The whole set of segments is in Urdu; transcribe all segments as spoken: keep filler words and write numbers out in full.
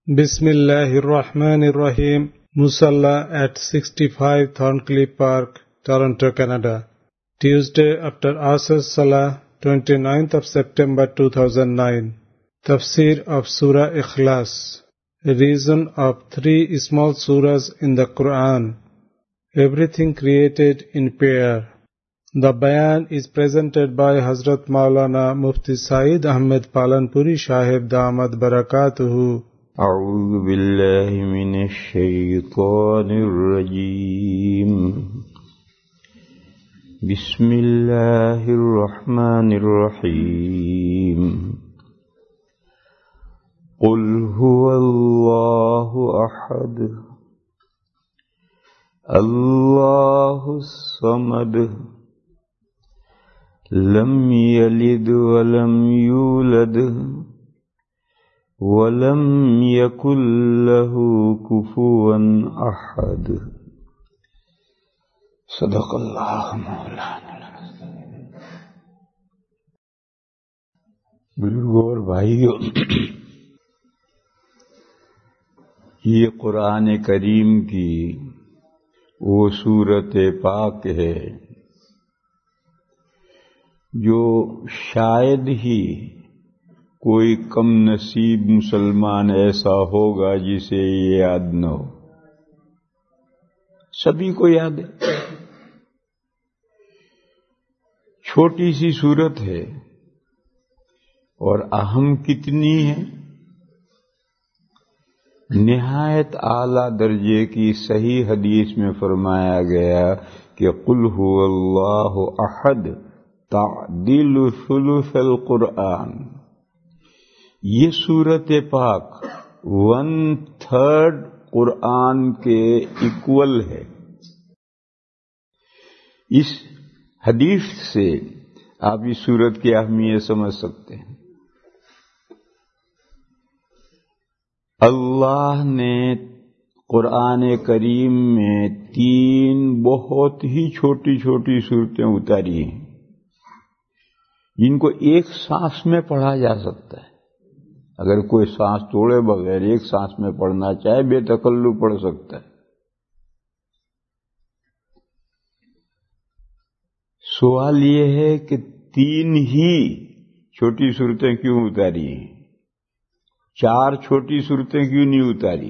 Bismillahir Rahmanir Rahim. Musalla at sixty-five Thorncliffe Park, Toronto, Canada. Tuesday after Asr Salah, twenty-ninth of September two thousand nine. Tafsir of Surah Ikhlas. A reason of three small surahs in the Quran. Everything created in pair. The bayan is presented by Hazrat Maulana Mufti Saeed Ahmed Palanpuri Sahib Damat Barakatuhu. أعوذ بالله من الشيطان الرجيم بسم الله الرحمن الرحيم قل هو الله أحد الله الصمد لم يلد ولم يولد وَلَمْ يَكُنْ لَهُ كُفُوًا أَحَدٌ صدق اللہ مولانا. بزرگوں اور بھائیوں، یہ قرآن کریم کی وہ سورت پاک ہے جو شاید ہی کوئی کم نصیب مسلمان ایسا ہوگا جسے یہ یاد نہ ہو. سبھی کو یاد ہے. چھوٹی سی صورت ہے اور اہم کتنی ہے. نہایت اعلی درجے کی صحیح حدیث میں فرمایا گیا کہ قل هو اللہ احد تعدل ثلث القرآن. یہ سورت پاک ون تھرڈ قرآن کے ایکول ہے. اس حدیث سے آپ اس سورت کی اہمیت سمجھ سکتے ہیں. اللہ نے قرآن کریم میں تین بہت ہی چھوٹی چھوٹی صورتیں اتاری ہیں جن کو ایک سانس میں پڑھا جا سکتا ہے. اگر کوئی سانس توڑے بغیر ایک سانس میں پڑھنا چاہے بے تکلف پڑھ سکتا ہے. سوال یہ ہے کہ تین ہی چھوٹی صورتیں کیوں اتاری ہیں؟ چار چھوٹی صورتیں کیوں نہیں اتاری؟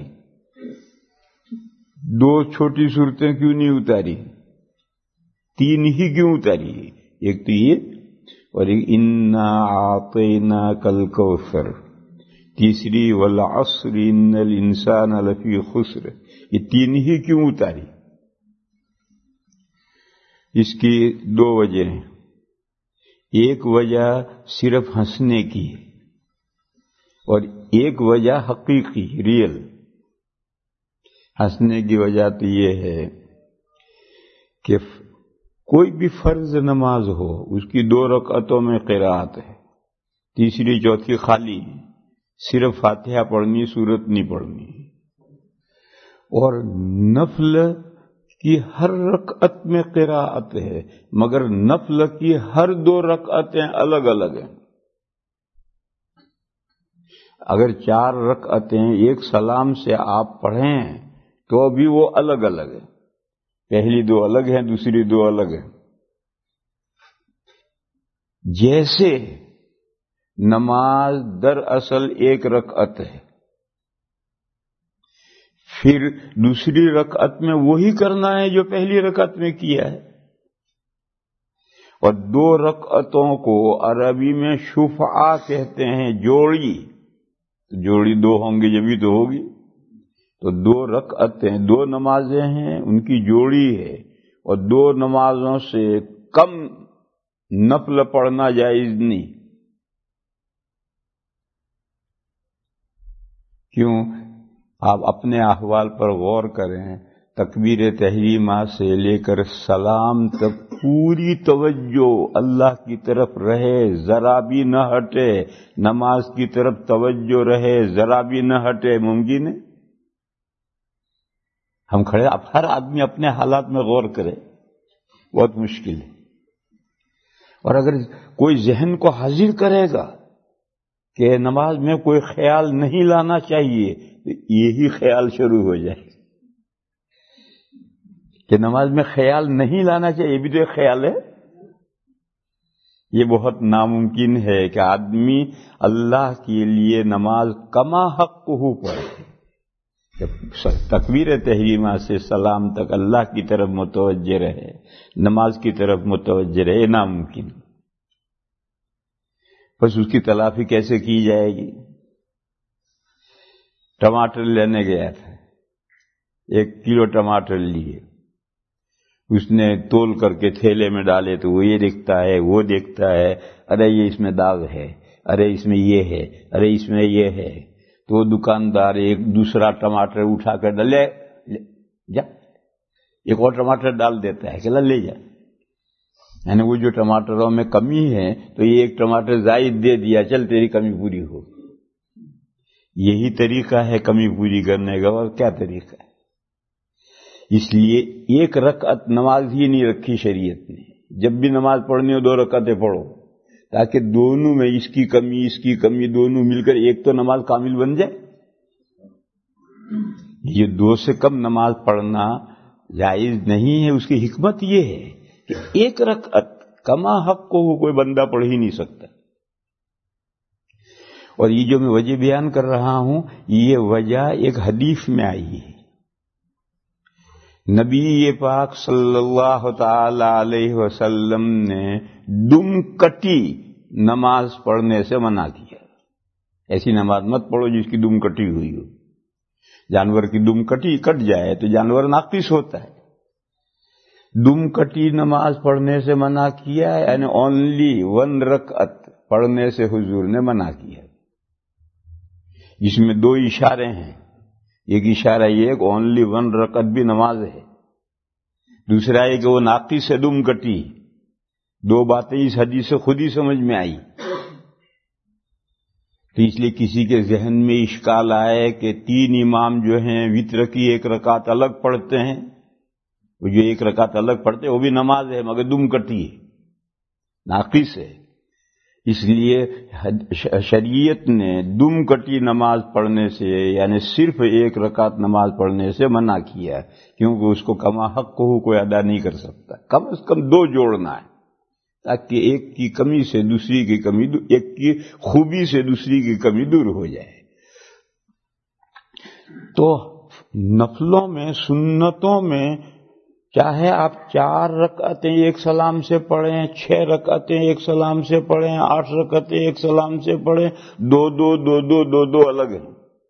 دو چھوٹی صورتیں کیوں نہیں اتاری؟ تین ہی کیوں اتاری؟ ایک تو یہ اور ایک انا اعطیناک الکوثر. تیسری والعصر ان الانسان لفی خسر. یہ تین ہی کیوں اتاری؟ اس کی دو وجہ ہیں. ایک وجہ صرف ہنسنے کی اور ایک وجہ حقیقی ریئل. ہنسنے کی وجہ تو یہ ہے کہ کوئی بھی فرض نماز ہو اس کی دو رکعتوں میں قرات ہے، تیسری چوتھی خالی، صرف فاتحہ پڑھنی، سورت نہیں پڑھنی. اور نفل کی ہر رکعت میں قراءت ہے مگر نفل کی ہر دو رکعتیں الگ الگ ہیں. اگر چار رکعتیں ایک سلام سے آپ پڑھیں تو بھی وہ الگ الگ ہیں. پہلی دو الگ ہیں، دوسری دو الگ ہیں. جیسے نماز دراصل ایک رکعت ہے، پھر دوسری رکعت میں وہی کرنا ہے جو پہلی رکعت میں کیا ہے. اور دو رکعتوں کو عربی میں شفعہ کہتے ہیں، جوڑی. جوڑی دو ہوں گے جبھی تو ہوگی. تو دو رکعتیں دو نمازیں ہیں، ان کی جوڑی ہے. اور دو نمازوں سے کم نفل پڑھنا جائز نہیں. کیوں؟ آپ اپنے احوال پر غور کریں. تکبیر تحریمہ سے لے کر سلام تک پوری توجہ اللہ کی طرف رہے، ذرا بھی نہ ہٹے. نماز کی طرف توجہ رہے، ذرا بھی نہ ہٹے. ممکن ہے؟ ہم کھڑے، اب ہر آدمی اپنے حالات میں غور کرے. بہت مشکل ہے. اور اگر کوئی ذہن کو حاضر کرے گا کہ نماز میں کوئی خیال نہیں لانا چاہیے، تو یہی خیال شروع ہو جائے کہ نماز میں خیال نہیں لانا چاہیے، یہ بھی تو ایک خیال ہے۔ یہ بہت ناممکن ہے کہ آدمی اللہ کے لیے نماز کما حق ہو پڑھے، تکبیر تحریمہ سے سلام تک اللہ کی طرف متوجہ رہے، نماز کی طرف متوجہ رہے، یہ ناممکن۔ بس اس کی تلافی کیسے کی جائے گی؟ ٹماٹر لینے گیا تھا، ایک کلو ٹماٹر لیے، اس نے تول کر کے تھیلے میں ڈالے تو وہ یہ دیکھتا ہے، وہ دیکھتا ہے، ارے یہ اس میں داغ ہے، ارے اس میں یہ ہے، ارے اس میں یہ ہے، تو وہ دکاندار ایک دوسرا ٹماٹر اٹھا کر ڈالے، جا ایک اور ٹماٹر ڈال دیتا ہے کہ لے جا، یعنی وہ جو ٹماٹروں میں کمی ہے تو یہ ایک ٹماٹر زائد دے دیا، چل تیری کمی پوری ہو۔ یہی طریقہ ہے کمی پوری کرنے کا، اور کیا طریقہ ہے؟ اس لیے ایک رکعت نماز ہی نہیں رکھی شریعت نے، جب بھی نماز پڑھنی ہو دو رکعتیں پڑھو، تاکہ دونوں میں اس کی کمی اس کی کمی دونوں مل کر ایک تو نماز کامل بن جائے۔ یہ دو سے کم نماز پڑھنا جائز نہیں ہے، اس کی حکمت یہ ہے کہ ایک رکعت کما حق کو کوئی بندہ پڑھ ہی نہیں سکتا۔ اور یہ جو میں وجہ بیان کر رہا ہوں، یہ وجہ ایک حدیث میں آئی ہے، نبی پاک صلی اللہ تعالی علیہ وسلم نے دم کٹی نماز پڑھنے سے منع کیا۔ ایسی نماز مت پڑھو جس کی دم کٹی ہوئی ہو۔ جانور کی دم کٹی کٹ جائے تو جانور ناقص ہوتا ہے۔ دم کٹی نماز پڑھنے سے منع کیا، یعنی اونلی ون رکعت پڑھنے سے حضور نے منع کیا، جس میں دو اشارے ہیں۔ ایک اشارہ یہ کہ اونلی ون رکعت بھی نماز ہے، دوسرا یہ کہ وہ ناقص سے دم کٹی۔ دو باتیں اس حدیث سے خود ہی سمجھ میں آئی، تو اس لیے کسی کے ذہن میں اشکال آئے کہ تین امام جو ہیں وتر کی ایک رکعت الگ پڑھتے ہیں، وہ جو ایک رکعت الگ پڑھتے ہیں وہ بھی نماز ہے مگر دم کٹی ہے، ناقص ہے۔ اس لیے شریعت نے دم کٹی نماز پڑھنے سے، یعنی صرف ایک رکعت نماز پڑھنے سے منع کیا، کیونکہ اس کو کما حق کو کوئی ادا نہیں کر سکتا۔ کم از کم دو جوڑنا ہے، تاکہ ایک کی کمی سے دوسری کی کمی، ایک کی خوبی سے دوسری کی کمی دور ہو جائے۔ تو نفلوں میں، سنتوں میں، چاہے آپ چار رکعتیں ایک سلام سے پڑھیں، چھ رکعتیں ایک سلام سے پڑھیں، آٹھ رکعتیں ایک سلام سے پڑھیں، دو دو دو دو دو دو الگ ہیں۔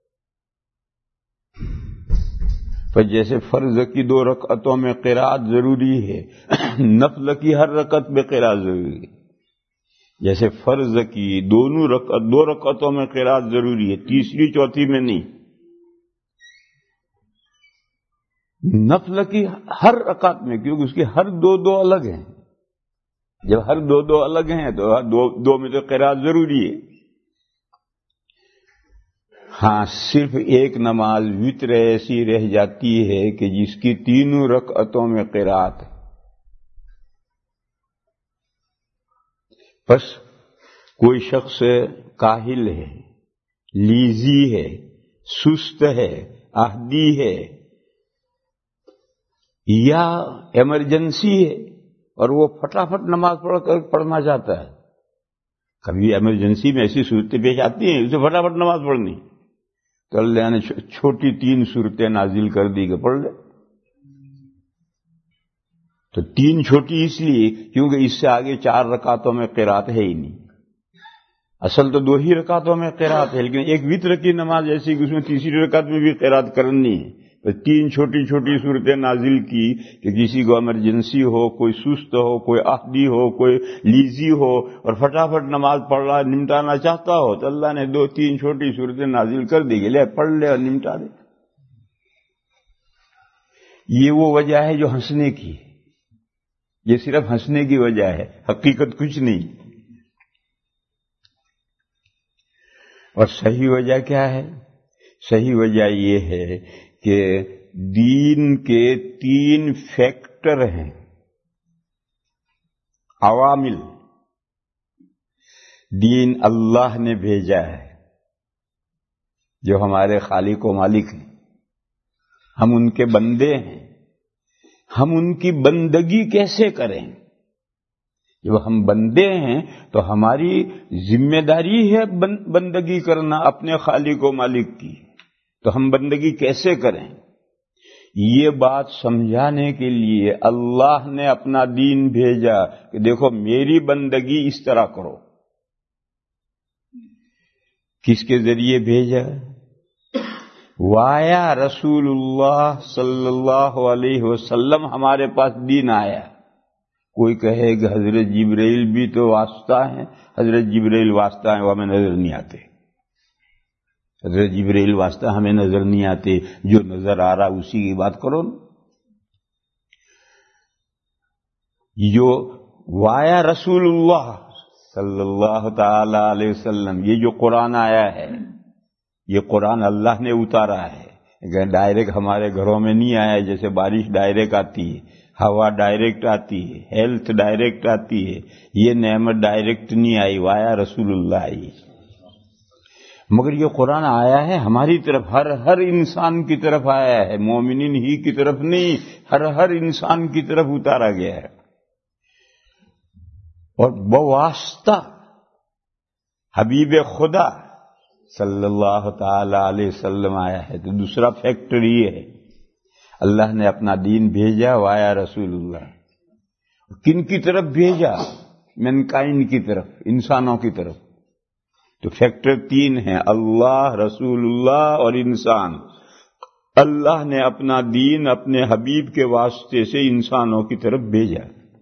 پر جیسے فرض کی دو رکعتوں میں قرات ضروری ہے، نفل کی ہر رکعت میں قرات ضروری ہے۔ جیسے فرض کی دونوں رکعت دو رکعتوں میں قرات ضروری ہے، تیسری چوتھی میں نہیں۔ نفل کی ہر رکعت میں، کیونکہ اس کی ہر دو دو الگ ہیں، جب ہر دو دو الگ ہیں تو دو, دو میں تو قرات ضروری ہے۔ ہاں، صرف ایک نماز وتر ایسی رہ جاتی ہے کہ جس کی تینوں رکعتوں میں قرات ہے۔ بس کوئی شخص کاہل ہے، لیزی ہے، سست ہے، احدی ہے، یا ایمرجنسی ہے اور وہ فٹافٹ نماز پڑھ کر پڑھنا چاہتا ہے۔ کبھی ایمرجنسی میں ایسی صورتیں پیش آتی ہیں اسے فٹافٹ نماز پڑھنی، تو اللہ نے چھوٹی تین صورتیں نازل کر دی کہ پڑھ لے۔ تو تین چھوٹی اس لیے کیونکہ اس سے آگے چار رکعتوں میں قرات ہے ہی نہیں۔ اصل تو دو ہی رکعتوں میں قرات ہے، لیکن ایک وتر کی نماز ایسی کہ اس میں تیسری رکعت میں بھی قرات کرنی ہے، تو تین چھوٹی چھوٹی صورتیں نازل کی کہ کسی کو ایمرجنسی ہو، کوئی سست ہو، کوئی احدی ہو، کوئی لیزی ہو اور فٹافٹ نماز پڑھ رہا نمٹانا چاہتا ہو، تو اللہ نے دو تین چھوٹی صورتیں نازل کر دی کہ لے پڑھ لے اور نمٹا دے۔ یہ وہ وجہ ہے جو ہنسنے کی، یہ صرف ہنسنے کی وجہ ہے، حقیقت کچھ نہیں۔ اور صحیح وجہ کیا ہے؟ صحیح وجہ یہ ہے کہ دین کے تین فیکٹر ہیں، عوامل۔ دین اللہ نے بھیجا ہے جو ہمارے خالق و مالک ہیں، ہم ان کے بندے ہیں، ہم ان کی بندگی کیسے کریں؟ جب ہم بندے ہیں تو ہماری ذمہ داری ہے بندگی کرنا اپنے خالق و مالک کی، تو ہم بندگی کیسے کریں؟ یہ بات سمجھانے کے لیے اللہ نے اپنا دین بھیجا کہ دیکھو میری بندگی اس طرح کرو۔ کس کے ذریعے بھیجا؟ وایا رسول اللہ صلی اللہ علیہ وسلم ہمارے پاس دین آیا۔ کوئی کہے کہ حضرت جبرائیل بھی تو واسطہ ہیں، حضرت جبرائیل واسطہ ہیں وہ ہمیں نظر نہیں آتے، حضرت جبرائیل واسطہ ہمیں نظر نہیں آتے، جو نظر آ رہا اسی کی بات کرو۔ جو وایا رسول اللہ صلی اللہ تعالی علیہ وسلم، یہ جو قرآن آیا ہے یہ قرآن اللہ نے اتارا ہے، ڈائریکٹ ہمارے گھروں میں نہیں آیا، جیسے بارش ڈائریکٹ آتی ہے، ہوا ڈائریکٹ آتی ہے، ہیلتھ ڈائریکٹ آتی ہے، یہ نعمت ڈائریکٹ نہیں آئی، وایا رسول اللہ آئی۔ مگر یہ قرآن آیا ہے ہماری طرف، ہر ہر انسان کی طرف آیا ہے، مومنین ہی کی طرف نہیں، ہر ہر انسان کی طرف اتارا گیا ہے، اور بواسطہ حبیب خدا صلی اللہ تعالی علیہ وسلم آیا ہے۔ تو دوسرا فیکٹر یہ ہے اللہ نے اپنا دین بھیجا وایا رسول اللہ۔ کن کی طرف بھیجا؟ مینکائنڈ کی طرف، انسانوں کی طرف۔ تو فیکٹر تین ہیں، اللہ، رسول اللہ اور انسان۔ اللہ نے اپنا دین اپنے حبیب کے واسطے سے انسانوں کی طرف بھیجا۔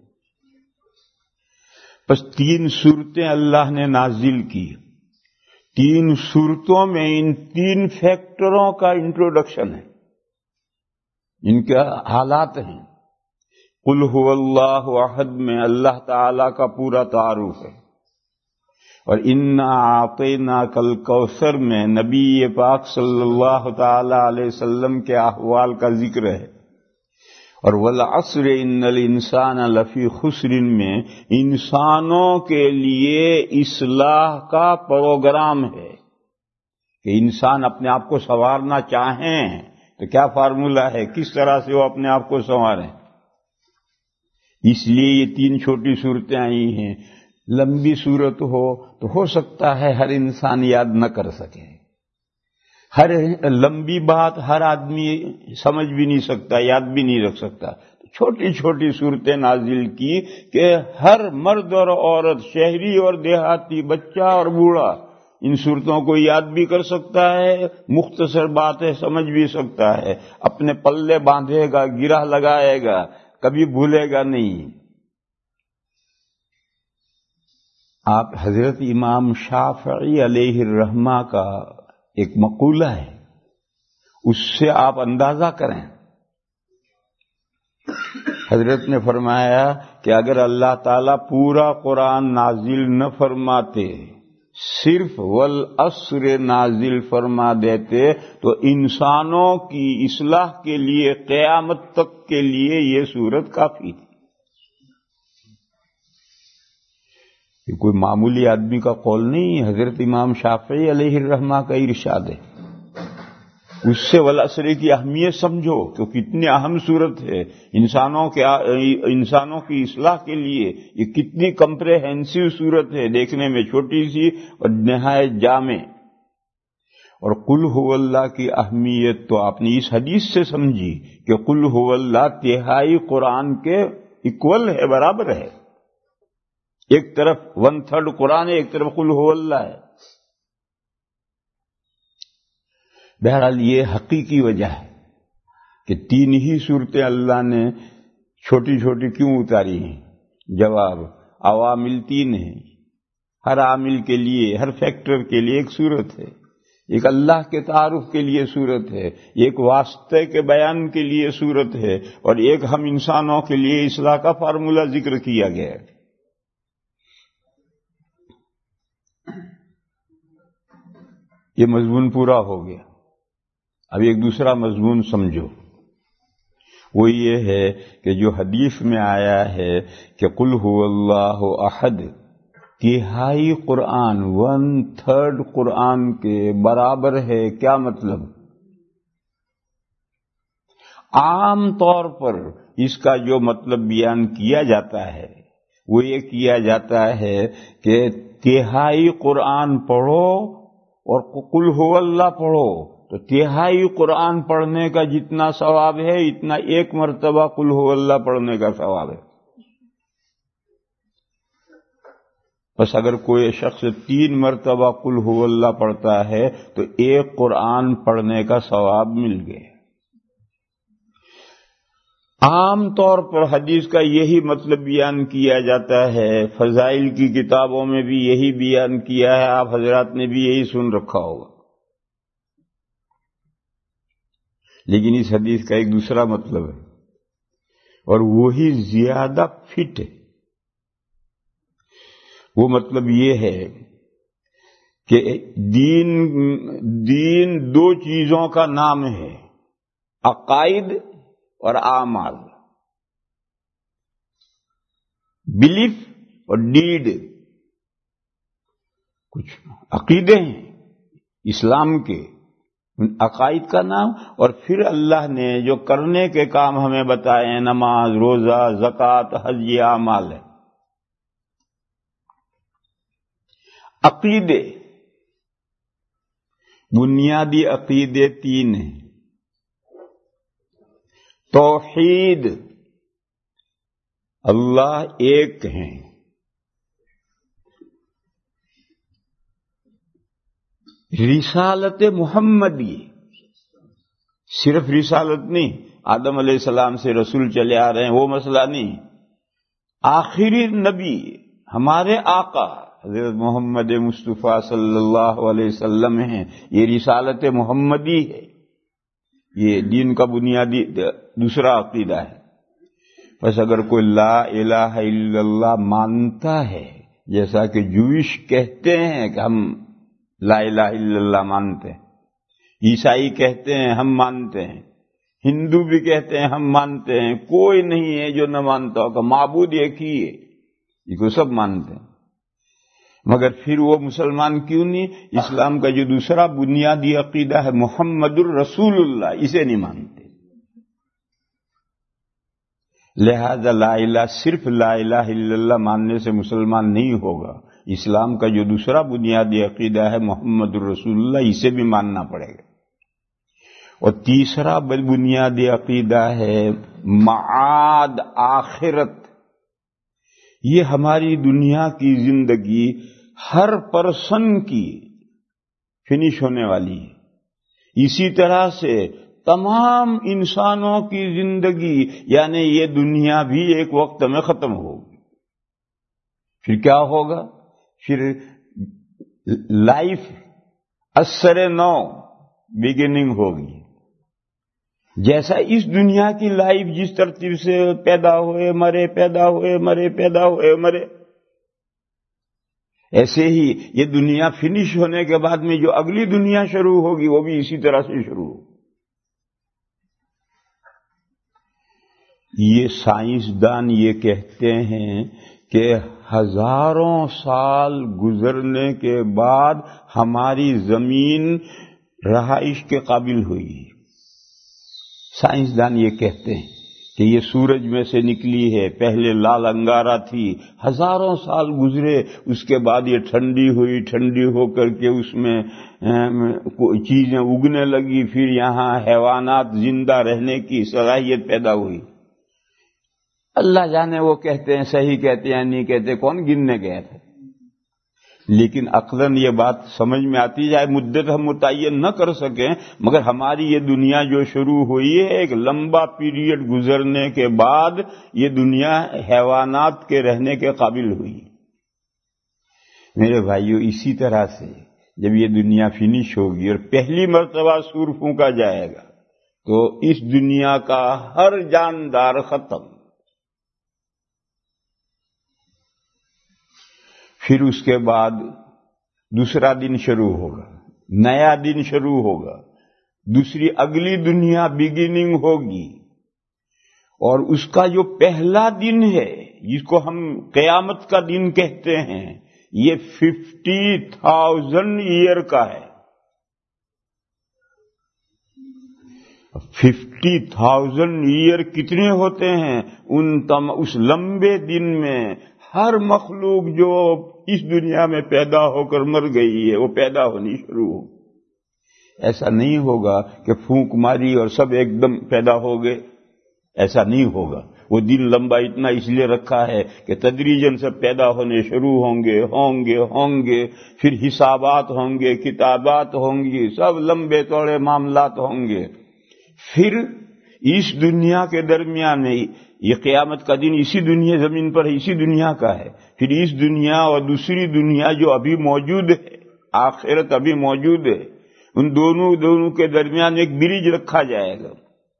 بس تین صورتیں اللہ نے نازل کی، تین صورتوں میں ان تین فیکٹروں کا انٹروڈکشن ہے، ان کے حالات ہیں۔ قل هو اللہ احد میں اللہ تعالی کا پورا تعارف ہے، اور انا اعطیناک الکوثر میں نبی پاک صلی اللہ تعالی علیہ وسلم کے احوال کا ذکر ہے، اور والعصر ان الانسان لفی خسر میں انسانوں کے لیے اصلاح کا پروگرام ہے کہ انسان اپنے آپ کو سنوارنا چاہیں تو کیا فارمولہ ہے، کس طرح سے وہ اپنے آپ کو سنواریں۔ اس لیے یہ تین چھوٹی صورتیں آئی ہیں۔ لمبی صورت ہو تو ہو سکتا ہے ہر انسان یاد نہ کر سکے، ہر لمبی بات ہر آدمی سمجھ بھی نہیں سکتا، یاد بھی نہیں رکھ سکتا۔ چھوٹی چھوٹی صورتیں نازل کی کہ ہر مرد اور عورت، شہری اور دیہاتی، بچہ اور بوڑھا ان صورتوں کو یاد بھی کر سکتا ہے، مختصر بات ہے سمجھ بھی سکتا ہے، اپنے پلے باندھے گا، گرہ لگائے گا، کبھی بھولے گا نہیں۔ آپ حضرت امام شافعی علیہ الرحمہ کا ایک مقولہ ہے، اس سے آپ اندازہ کریں۔ حضرت نے فرمایا کہ اگر اللہ تعالیٰ پورا قرآن نازل نہ فرماتے، صرف والعصر نازل فرما دیتے، تو انسانوں کی اصلاح کے لیے قیامت تک کے لیے یہ سورت کافی تھی۔ یہ کوئی معمولی آدمی کا قول نہیں، حضرت امام شافعی علیہ الرحمہ کا ارشاد ہے۔ اس سے والعصر کی اہمیت سمجھو کہ کتنی اہم صورت ہے انسانوں کے انسانوں کی اصلاح کے لیے، یہ کتنی کمپریہنسو صورت ہے، دیکھنے میں چھوٹی سی اور نہایت جامع۔ اور قل هو اللہ کی اہمیت تو آپ نے اس حدیث سے سمجھی کہ قل هو اللہ تہائی قرآن کے ایکول ہے، برابر ہے۔ ایک طرف ون تھرڈ قرآن ہے، ایک طرف قل هو اللہ ہے۔ بہرحال یہ حقیقی وجہ ہے کہ تین ہی صورتیں اللہ نے چھوٹی چھوٹی کیوں اتاری ہیں؟ جواب، عوامل تین ہیں، ہر عامل کے لیے، ہر فیکٹر کے لیے ایک صورت ہے۔ ایک اللہ کے تعارف کے لیے صورت ہے، ایک واسطے کے بیان کے لیے صورت ہے، اور ایک ہم انسانوں کے لیے اصلاح کا فارمولہ ذکر کیا گیا ہے۔ یہ مضمون پورا ہو گیا۔ اب ایک دوسرا مضمون سمجھو، وہ یہ ہے کہ جو حدیث میں آیا ہے کہ قل هو اللہ احد، تہائی قرآن ون تھرڈ قرآن کے برابر ہے. کیا مطلب؟ عام طور پر اس کا جو مطلب بیان کیا جاتا ہے وہ یہ کیا جاتا ہے کہ تہائی قرآن پڑھو اور قل ہو اللہ پڑھو تو تہائی قرآن پڑھنے کا جتنا ثواب ہے اتنا ایک مرتبہ قل ہو اللہ پڑھنے کا ثواب ہے. بس اگر کوئی شخص تین مرتبہ قل ہو اللہ پڑھتا ہے تو ایک قرآن پڑھنے کا ثواب مل گیا. عام طور پر حدیث کا یہی مطلب بیان کیا جاتا ہے. فضائل کی کتابوں میں بھی یہی بیان کیا ہے. آپ حضرات نے بھی یہی سن رکھا ہوگا. لیکن اس حدیث کا ایک دوسرا مطلب ہے اور وہی زیادہ فٹ ہے. وہ مطلب یہ ہے کہ دین دین دو چیزوں کا نام ہے، عقائد اور اعمال. بلیف اور ڈیڈ کچھ عقیدے ہیں اسلام کے، ان عقائد کا نام، اور پھر اللہ نے جو کرنے کے کام ہمیں بتائے ہیں نماز، روزہ، زکوٰۃ، حج، یہ اعمال ہے. عقیدے بنیادی عقیدے تین ہیں. توحید، اللہ ایک ہیں. رسالت محمدی، صرف رسالت نہیں، آدم علیہ السلام سے رسول چلے آ رہے ہیں وہ مسئلہ نہیں. آخری نبی ہمارے آقا حضرت محمد مصطفیٰ صلی اللہ علیہ وسلم ہیں، یہ رسالت محمدی ہے. یہ دین کا بنیادی دوسرا عقیدہ ہے. بس اگر کوئی لا الہ الا اللہ مانتا ہے، جیسا کہ جوئش کہتے ہیں کہ ہم لا الہ الا اللہ مانتے ہیں، عیسائی کہتے ہیں ہم مانتے ہیں، ہندو بھی کہتے ہیں ہم مانتے ہیں، کوئی نہیں ہے جو نہ مانتا ہوگا. معبود ایک ہی ہے، یہ کو سب مانتے ہیں. مگر پھر وہ مسلمان کیوں نہیں؟ اسلام کا جو دوسرا بنیادی عقیدہ ہے محمد الرسول اللہ، اسے نہیں مانتے. لہذا لا الہ صرف لا الہ الا اللہ ماننے سے مسلمان نہیں ہوگا. اسلام کا جو دوسرا بنیادی عقیدہ ہے محمد الرسول اللہ، اسے بھی ماننا پڑے گا. اور تیسرا بنیادی عقیدہ ہے معاد آخرت. یہ ہماری دنیا کی زندگی ہر پرسن کی فنش ہونے والی ہے. اسی طرح سے تمام انسانوں کی زندگی، یعنی یہ دنیا بھی ایک وقت میں ختم ہوگی. پھر کیا ہوگا؟ پھر لائف اثر نو بگننگ ہوگی. جیسا اس دنیا کی لائف جس ترتیب سے پیدا ہوئے مرے، پیدا ہوئے مرے، پیدا ہوئے مرے، ایسے ہی یہ دنیا فنش ہونے کے بعد میں جو اگلی دنیا شروع ہوگی وہ بھی اسی طرح سے شروع ہوگی. یہ سائنسدان یہ کہتے ہیں کہ ہزاروں سال گزرنے کے بعد ہماری زمین رہائش کے قابل ہوئی. سائنسدان یہ کہتے ہیں کہ یہ سورج میں سے نکلی ہے، پہلے لال انگارہ تھی، ہزاروں سال گزرے، اس کے بعد یہ ٹھنڈی ہوئی، ٹھنڈی ہو کر کے اس میں چیزیں اگنے لگی، پھر یہاں حیوانات زندہ رہنے کی صلاحیت پیدا ہوئی. اللہ جانے وہ کہتے ہیں صحیح کہتے ہیں نہیں کہتے، کون گننے گئے تھے. لیکن عقلاً یہ بات سمجھ میں آتی جائے. مدت ہم متعین نہ کر سکیں، مگر ہماری یہ دنیا جو شروع ہوئی ہے ایک لمبا پیریڈ گزرنے کے بعد یہ دنیا حیوانات کے رہنے کے قابل ہوئی. میرے بھائیو، اسی طرح سے جب یہ دنیا فنش ہوگی اور پہلی مرتبہ سور پھونکا جائے گا تو اس دنیا کا ہر جاندار ختم. پھر اس کے بعد دوسرا دن شروع ہوگا، نیا دن شروع ہوگا، دوسری اگلی دنیا بگننگ ہوگی. اور اس کا جو پہلا دن ہے جس کو ہم قیامت کا دن کہتے ہیں، یہ ففٹی تھاؤزینڈ ایئر کا ہے. ففٹی تھاؤزینڈ ایئر کتنے ہوتے ہیں؟ ان تم اس لمبے دن میں ہر مخلوق جو اس دنیا میں پیدا ہو کر مر گئی ہے وہ پیدا ہونی شروع ہو. ایسا نہیں ہوگا کہ پھونک ماری اور سب ایک دم پیدا ہو گئے، ایسا نہیں ہوگا. وہ دن لمبا اتنا اس لیے رکھا ہے کہ تدریجاً سب پیدا ہونے شروع ہوں گے ہوں گے ہوں گے پھر حسابات ہوں گے، کتابات ہوں گی، سب لمبے چوڑے معاملات ہوں گے. پھر اس دنیا کے درمیان میں یہ قیامت کا دن اسی دنیا زمین پر اسی دنیا کا ہے. پھر اس دنیا اور دوسری دنیا جو ابھی موجود ہے، آخرت ابھی موجود ہے، ان دونوں دونوں کے درمیان ایک برج رکھا جائے گا.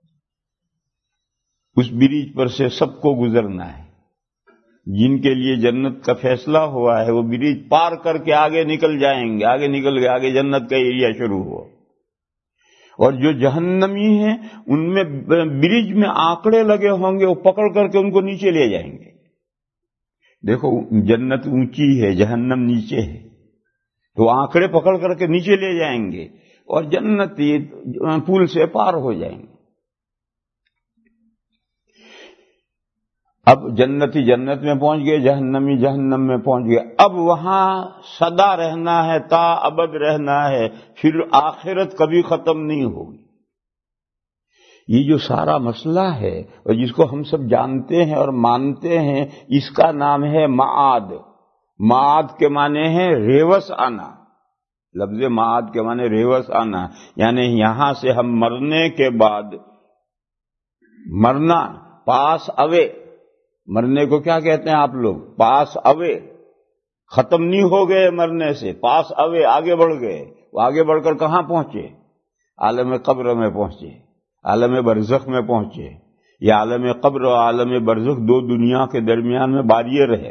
اس برج پر سے سب کو گزرنا ہے. جن کے لیے جنت کا فیصلہ ہوا ہے وہ برج پار کر کے آگے نکل جائیں گے، آگے نکل گئے، آگے جنت کا ایریا شروع ہوا. اور جو جہنمی ہیں ان میں برج میں آنکڑے لگے ہوں گے، وہ پکڑ کر کے ان کو نیچے لے جائیں گے. دیکھو جنت اونچی ہے، جہنم نیچے ہے، تو آنکڑے پکڑ کر کے نیچے لے جائیں گے اور جنت پول سے پار ہو جائیں گے. اب جنتی جنت میں پہنچ گئے، جہنمی جہنم میں پہنچ گئے. اب وہاں سدا رہنا ہے، تا ابد رہنا ہے، پھر آخرت کبھی ختم نہیں ہوگی. یہ جو سارا مسئلہ ہے اور جس کو ہم سب جانتے ہیں اور مانتے ہیں، اس کا نام ہے معاد. معاد کے معنی ہے ریوس آنا. لفظ معاد کے معنی ریوس آنا، یعنی یہاں سے ہم مرنے کے بعد مرنا، پاس اوے. مرنے کو کیا کہتے ہیں آپ لوگ؟ پاس اوے. ختم نہیں ہو گئے مرنے سے، پاس اوے، آگے بڑھ گئے. وہ آگے بڑھ کر کہاں پہنچے؟ عالم قبر میں پہنچے، عالم برزخ میں پہنچے. یہ عالم قبر اور عالم برزخ دو دنیا کے درمیان میں باریئر ہے.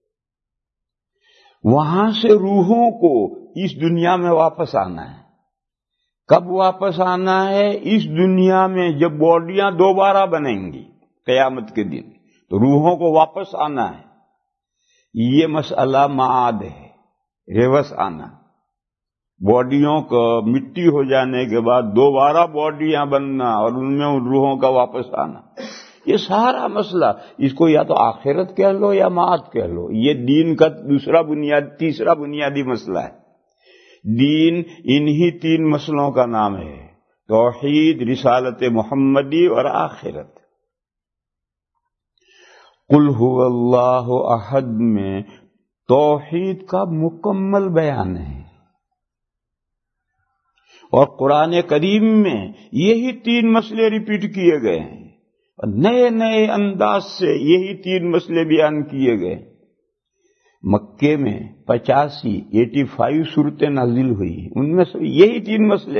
وہاں سے روحوں کو اس دنیا میں واپس آنا ہے. کب واپس آنا ہے؟ اس دنیا میں جب باڈیاں دوبارہ بنیں گی قیامت کے دن، تو روحوں کو واپس آنا ہے. یہ مسئلہ معاد ہے، ریوس آنا. باڈیوں کو مٹی ہو جانے کے بعد دوبارہ باڈیاں بننا اور ان میں ان روحوں کا واپس آنا. یہ سارا مسئلہ، اس کو یا تو آخرت کہہ لو یا معاد کہہ لو. یہ دین کا دوسرا بنیاد تیسرا بنیادی مسئلہ ہے. دین انہی تین مسئلوں کا نام ہے: توحید، رسالت محمدی اور آخرت. قل هو اللہ احد میں توحید کا مکمل بیان ہے، اور قرآن کریم میں یہی تین مسئلے ریپیٹ کیے گئے ہیں، اور نئے نئے انداز سے یہی تین مسئلے بیان کیے گئے. مکے میں پچاسی ایٹی فائیو صورتیں نازل ہوئی، ان میں سے یہی تین مسئلے.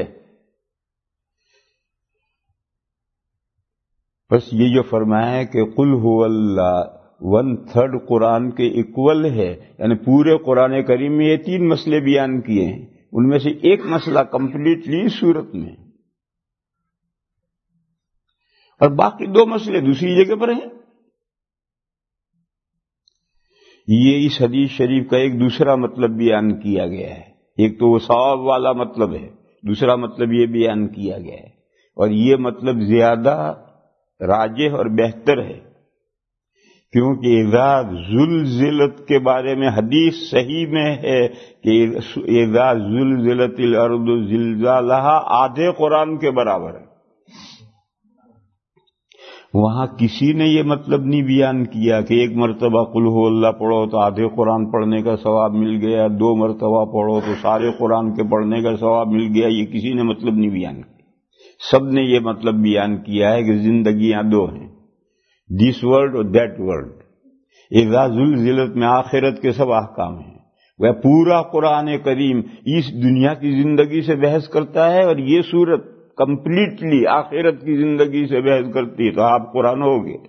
بس یہ جو فرمایا ہے کہ قل هو اللہ ون تھرڈ قرآن کے ایکول ہے، یعنی پورے قرآن کریم میں یہ تین مسئلے بیان کیے ہیں، ان میں سے ایک مسئلہ کمپلیٹلی سورت میں، اور باقی دو مسئلے دوسری جگہ پر ہیں. یہ اس حدیث شریف کا ایک دوسرا مطلب بیان کیا گیا ہے. ایک تو وہ ثواب والا مطلب ہے، دوسرا مطلب یہ بیان کیا گیا ہے، اور یہ مطلب زیادہ راجح اور بہتر ہے، کیونکہ اذا زلزلت کے بارے میں حدیث صحیح میں ہے کہ اذا زلزلت الارض زلزالہا آدھے قرآن کے برابر ہے. وہاں کسی نے یہ مطلب نہیں بیان کیا کہ ایک مرتبہ قل ہو اللہ پڑھو تو آدھے قرآن پڑھنے کا ثواب مل گیا، دو مرتبہ پڑھو تو سارے قرآن کے پڑھنے کا ثواب مل گیا. یہ کسی نے مطلب نہیں بیان کیا. سب نے یہ مطلب بیان کیا ہے کہ زندگیاں دو ہیں، دس ورلڈ اور دیٹ ورلڈ. اذا زلزلت میں آخرت کے سب احکام ہیں. وہ پورا قرآن کریم اس دنیا کی زندگی سے بحث کرتا ہے، اور یہ سورت کمپلیٹلی آخرت کی زندگی سے بحث کرتی ہے، تو آپ قرآن ہو گئے.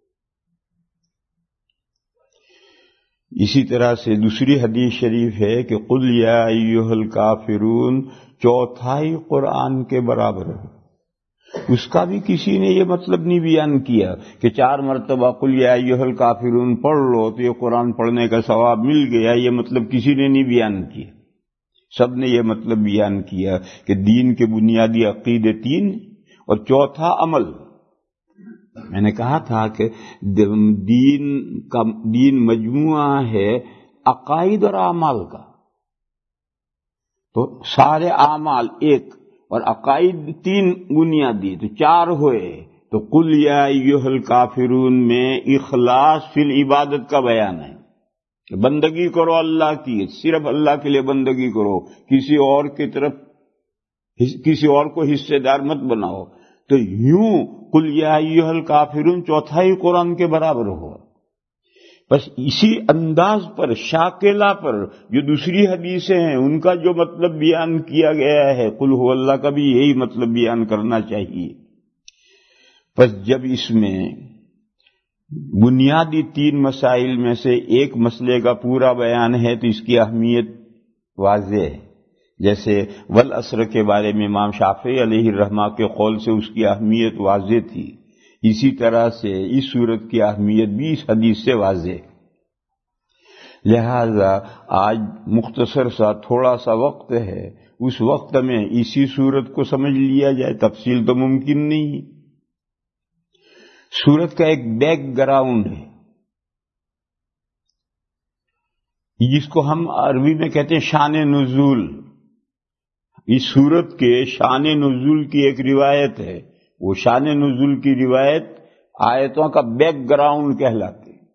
اسی طرح سے دوسری حدیث شریف ہے کہ قل یا ایھا الکافرون چوتھائی قرآن کے برابر ہے. اس کا بھی کسی نے یہ مطلب نہیں بیان کیا کہ چار مرتبہ قل یا ایھا الکافرون پڑھ لو تو یہ قرآن پڑھنے کا ثواب مل گیا، یہ مطلب کسی نے نہیں بیان کیا۔ سب نے یہ مطلب بیان کیا کہ دین کے بنیادی عقیدے تین اور چوتھا عمل۔ میں نے کہا تھا کہ دین کا دین مجموعہ ہے عقائد اور اعمال کا، تو سارے اعمال ایک اور عقائد تین بنیادی، تو چار ہوئے۔ تو قل یا ایھا الکافرون میں اخلاص فی العبادت کا بیان ہے کہ بندگی کرو اللہ کی، صرف اللہ کے لیے بندگی کرو، کسی اور کی طرف کسی اور کو حصے دار مت بناؤ۔ تو یوں قل یا ایھا الکافرون چوتھا ہی قرآن کے برابر ہوا۔ بس اسی انداز پر شاکلہ پر جو دوسری حدیثیں ہیں ان کا جو مطلب بیان کیا گیا ہے قل ھو اللہ کا بھی یہی مطلب بیان کرنا چاہیے۔ بس جب اس میں بنیادی تین مسائل میں سے ایک مسئلے کا پورا بیان ہے تو اس کی اہمیت واضح ہے، جیسے والعصر کے بارے میں امام شافعی علیہ الرحمہ کے قول سے اس کی اہمیت واضح تھی، اسی طرح سے اس صورت کی اہمیت بھی اس حدیث سے واضح ہے۔ لہذا آج مختصر سا تھوڑا سا وقت ہے، اس وقت میں اسی صورت کو سمجھ لیا جائے، تفصیل تو ممکن نہیں ہے۔ صورت کا ایک بیک گراؤنڈ ہے جس کو ہم عربی میں کہتے ہیں شان نزول۔ اس صورت کے شان نزول کی ایک روایت ہے، وہ شان نزول کی روایت آیتوں کا بیک گراؤنڈ کہلاتی ہے۔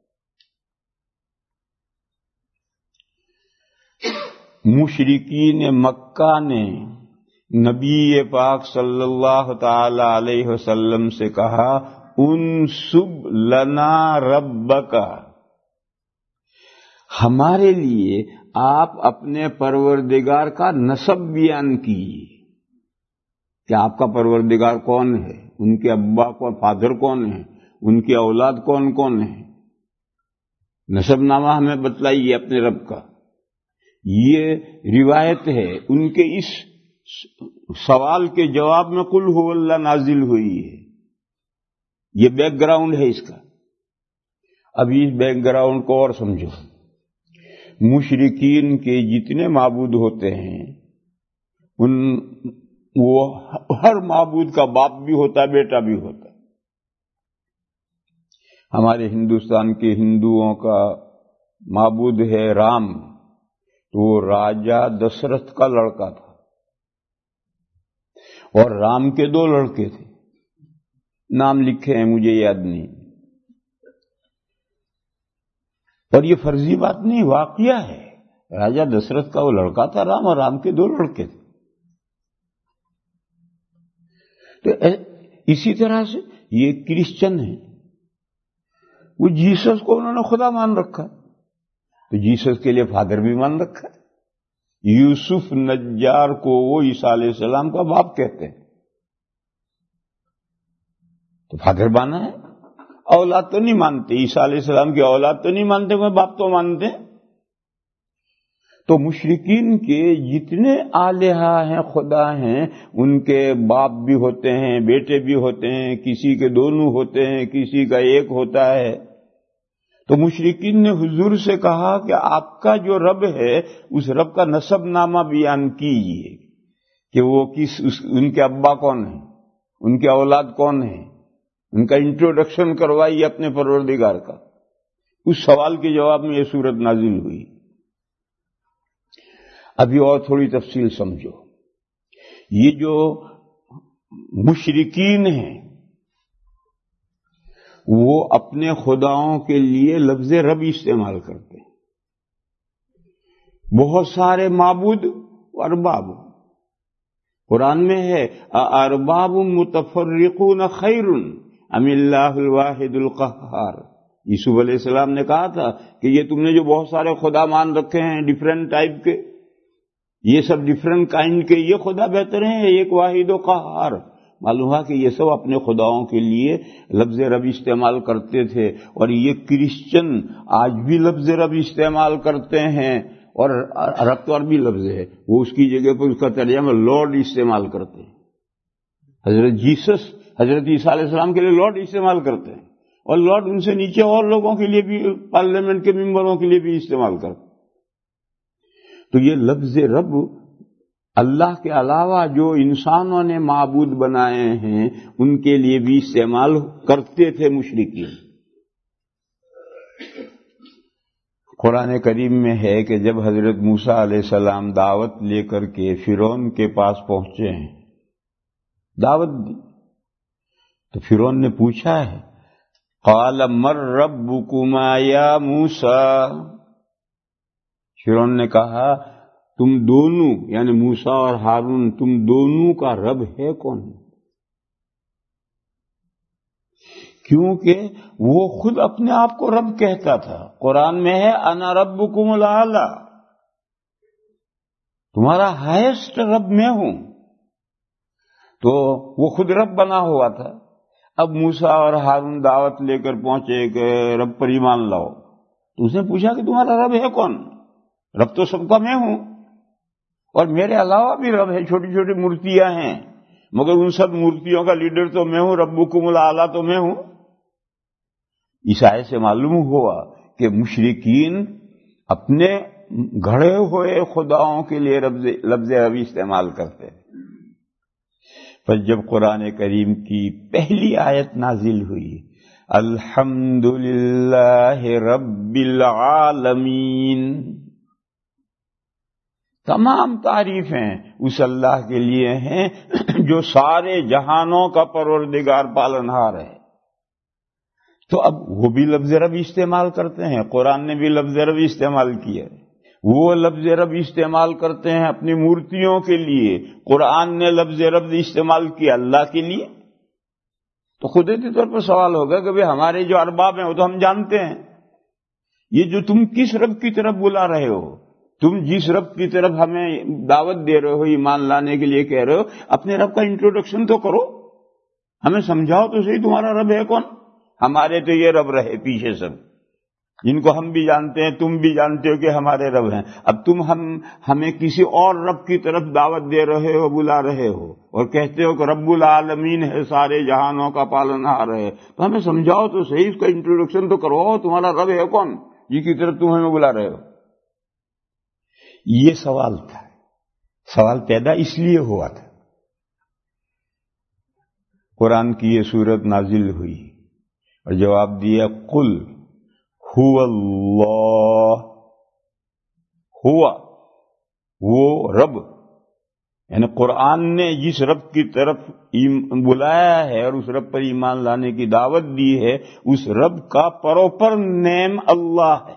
مشرکین مکہ نے نبی پاک صلی اللہ تعالی علیہ وسلم سے کہا انسب لنا ربک، ہمارے لیے آپ اپنے پروردگار کا نسب بیان کیجیے کہ آپ کا پروردگار کون ہے، ان کے ابا کو فادر کون ہے، ان کی اولاد کون کون ہے، نسب نامہ ہمیں بتلائیے اپنے رب کا۔ یہ روایت ہے، ان کے اس سوال کے جواب میں قل ھو اللہ نازل ہوئی ہے۔ یہ بیک گراؤنڈ ہے اس کا۔ ابھی اس بیک گراؤنڈ کو اور سمجھو۔ مشرکین کے جتنے معبود ہوتے ہیں ان وہ ہر معبود کا باپ بھی ہوتا ہے، بیٹا بھی ہوتا ہے۔ ہمارے ہندوستان کے ہندوؤں کا معبود ہے رام، تو وہ راجا دشرتھ کا لڑکا تھا، اور رام کے دو لڑکے تھے، نام لکھے ہیں مجھے یاد نہیں، اور یہ فرضی بات نہیں، واقعہ ہے۔ راجا دشرتھ کا وہ لڑکا تھا رام، اور رام کے دو لڑکے تھے۔ تو اسی طرح سے یہ کرسچن ہیں، وہ جیسس کو انہوں نے خدا مان رکھا، تو جیسس کے لیے فادر بھی مان رکھا ہے۔ یوسف نجار کو وہ عیسیٰ علیہ السلام کا باپ کہتے ہیں، تو فادر مانا ہے۔ اولاد تو نہیں مانتے، عیسیٰ علیہ السلام کی اولاد تو نہیں مانتے، وہ باپ تو مانتے ہیں۔ تو مشرکین کے جتنے الہہ ہیں، خدا ہیں، ان کے باپ بھی ہوتے ہیں، بیٹے بھی ہوتے ہیں، کسی کے دونوں ہوتے ہیں، کسی کا ایک ہوتا ہے۔ تو مشرکین نے حضور سے کہا کہ آپ کا جو رب ہے اس رب کا نسب نامہ بیان کیجیے کہ وہ کس اس ان کے ابا کون ہیں، ان کے اولاد کون ہیں، ان کا انٹروڈکشن کروائیے اپنے پروردگار کا۔ اس سوال کے جواب میں یہ سورت نازل ہوئی۔ ابھی اور تھوڑی تفصیل سمجھو۔ یہ جو مشرکین ہیں وہ اپنے خداؤں کے لیے لفظ رب استعمال کرتے ہیں۔ بہت سارے معبود ارباب، قرآن میں ہے ارباب متفرقون خیر ام اللہ الواحد القہار۔ یوسف علیہ السلام نے کہا تھا کہ یہ تم نے جو بہت سارے خدا مان رکھے ہیں ڈیفرنٹ ٹائپ کے، یہ سب ڈیفرنٹ کائنڈ کے، یہ خدا بہتر ہیں ایک واحد و قہار؟ معلوم ہوا کہ یہ سب اپنے خداؤں کے لیے لفظ رب استعمال کرتے تھے، اور یہ کرسچن آج بھی لفظ رب استعمال کرتے ہیں، اور رب تو عربی لفظ ہے، وہ اس کی جگہ پر اس کا ترجمہ لارڈ استعمال کرتے ہیں۔ حضرت جیسس حضرت عیسیٰ علیہ السلام کے لیے لارڈ استعمال کرتے ہیں، اور لارڈ ان سے نیچے اور لوگوں کے لیے بھی، پارلیمنٹ کے ممبروں کے لیے بھی استعمال کرتے ہیں۔ تو یہ لفظ رب اللہ کے علاوہ جو انسانوں نے معبود بنائے ہیں ان کے لیے بھی استعمال کرتے تھے مشرکین۔ قرآن کریم میں ہے کہ جب حضرت موسیٰ علیہ السلام دعوت لے کر کے فرعون کے پاس پہنچے ہیں، دعوت دی، تو فرعون نے پوچھا ہے قال من ربکما یا موسیٰ، فرعون نے کہا تم دونوں یعنی موسیٰ اور ہارون تم دونوں کا رب ہے کون؟ کیونکہ وہ خود اپنے آپ کو رب کہتا تھا۔ قرآن میں ہے انا ربکم الاعلی، تمہارا ہائیسٹ رب میں ہوں، تو وہ خود رب بنا ہوا تھا۔ اب موسیٰ اور ہارون دعوت لے کر پہنچے کہ رب پر ایمان لاؤ، تو اس نے پوچھا کہ تمہارا رب ہے کون؟ رب تو سب کا میں ہوں، اور میرے علاوہ بھی رب ہے، چھوٹی چھوٹی مورتیاں ہیں، مگر ان سب مورتیوں کا لیڈر تو میں ہوں، ربکم الاعلی تو میں ہوں۔ اس آیت سے معلوم ہوا کہ مشرکین اپنے گھڑے ہوئے خداؤں کے لیے لفظ ربی استعمال کرتے ہیں۔ پر جب قرآن کریم کی پہلی آیت نازل ہوئی الحمدللہ رب العالمین، تمام تعریفیں اس اللہ کے لیے ہیں جو سارے جہانوں کا پروردگار پالنہار ہے، تو اب وہ بھی لفظ رب استعمال کرتے ہیں، قرآن نے بھی لفظ رب استعمال کیا ہے، وہ لفظ رب استعمال کرتے ہیں اپنی مورتیوں کے لیے، قرآن نے لفظ رب استعمال کیا اللہ کے لیے، تو قدرتی طور پر سوال ہوگا کہ بھئی ہمارے جو ارباب ہیں وہ تو ہم جانتے ہیں، یہ جو تم کس رب کی طرف بلا رہے ہو، تم جس رب کی طرف ہمیں دعوت دے رہے ہو ایمان لانے کے لیے کہہ رہے ہو، اپنے رب کا انٹروڈکشن تو کرو، ہمیں سمجھاؤ تو صحیح تمہارا رب ہے کون؟ ہمارے تو یہ رب رہے پیچھے سب، جن کو ہم بھی جانتے ہیں تم بھی جانتے ہو کہ ہمارے رب ہیں، اب تم ہم ہمیں کسی اور رب کی طرف دعوت دے رہے ہو، بلا رہے ہو، اور کہتے ہو کہ رب العالمین ہے، سارے جہانوں کا پالنہار ہے، تو ہمیں سمجھاؤ تو صحیح، اس کا انٹروڈکشن تو کرواؤ، تمہارا رب ہے کون جن کی طرف تم ہمیں بلا رہے ہو؟ یہ سوال تھا، سوال پیدا اس لیے ہوا تھا، قرآن کی یہ سورت نازل ہوئی اور جواب دیا قل هو اللہ، ہوا وہ رب، یعنی قرآن نے جس رب کی طرف بلایا ہے اور اس رب پر ایمان لانے کی دعوت دی ہے، اس رب کا پراپر نیم اللہ ہے،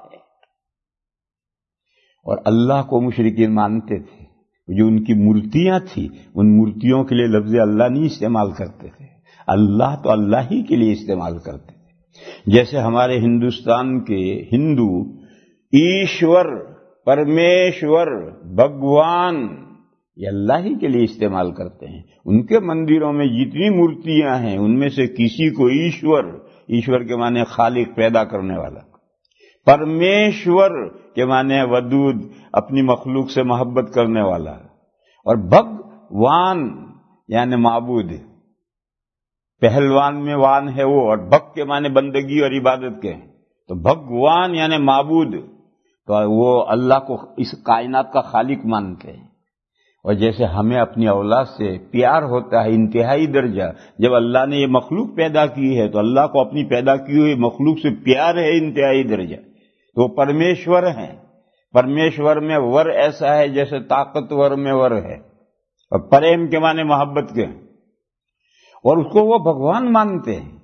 اور اللہ کو مشرکین مانتے تھے، جو ان کی مورتیاں تھیں ان مورتیوں کے لیے لفظ اللہ نہیں استعمال کرتے تھے، اللہ تو اللہ ہی کے لیے استعمال کرتے تھے۔ جیسے ہمارے ہندوستان کے ہندو ایشور، پرمیشور، بھگوان یہ اللہ ہی کے لیے استعمال کرتے ہیں، ان کے مندروں میں جتنی مورتیاں ہیں ان میں سے کسی کو ایشور، ایشور کے معنی خالق پیدا کرنے والا، پرمیشور کے معنی ودود اپنی مخلوق سے محبت کرنے والا، اور بھگوان یعنی معبود، پہلوان میں وان ہے وہ، اور بھگ کے معنی بندگی اور عبادت کے، تو بھگوان یعنی معبود، تو وہ اللہ کو اس کائنات کا خالق مانتے ہیں۔ اور جیسے ہمیں اپنی اولاد سے پیار ہوتا ہے انتہائی درجہ، جب اللہ نے یہ مخلوق پیدا کی ہے تو اللہ کو اپنی پیدا کی ہوئی مخلوق سے پیار ہے انتہائی درجہ، تو پرمیشور ہیں، پرمیشور میں ور ایسا ہے جیسے طاقتور میں ور ہے، اور پریم کے معنی محبت کے، اور اس کو وہ بھگوان مانتے ہیں،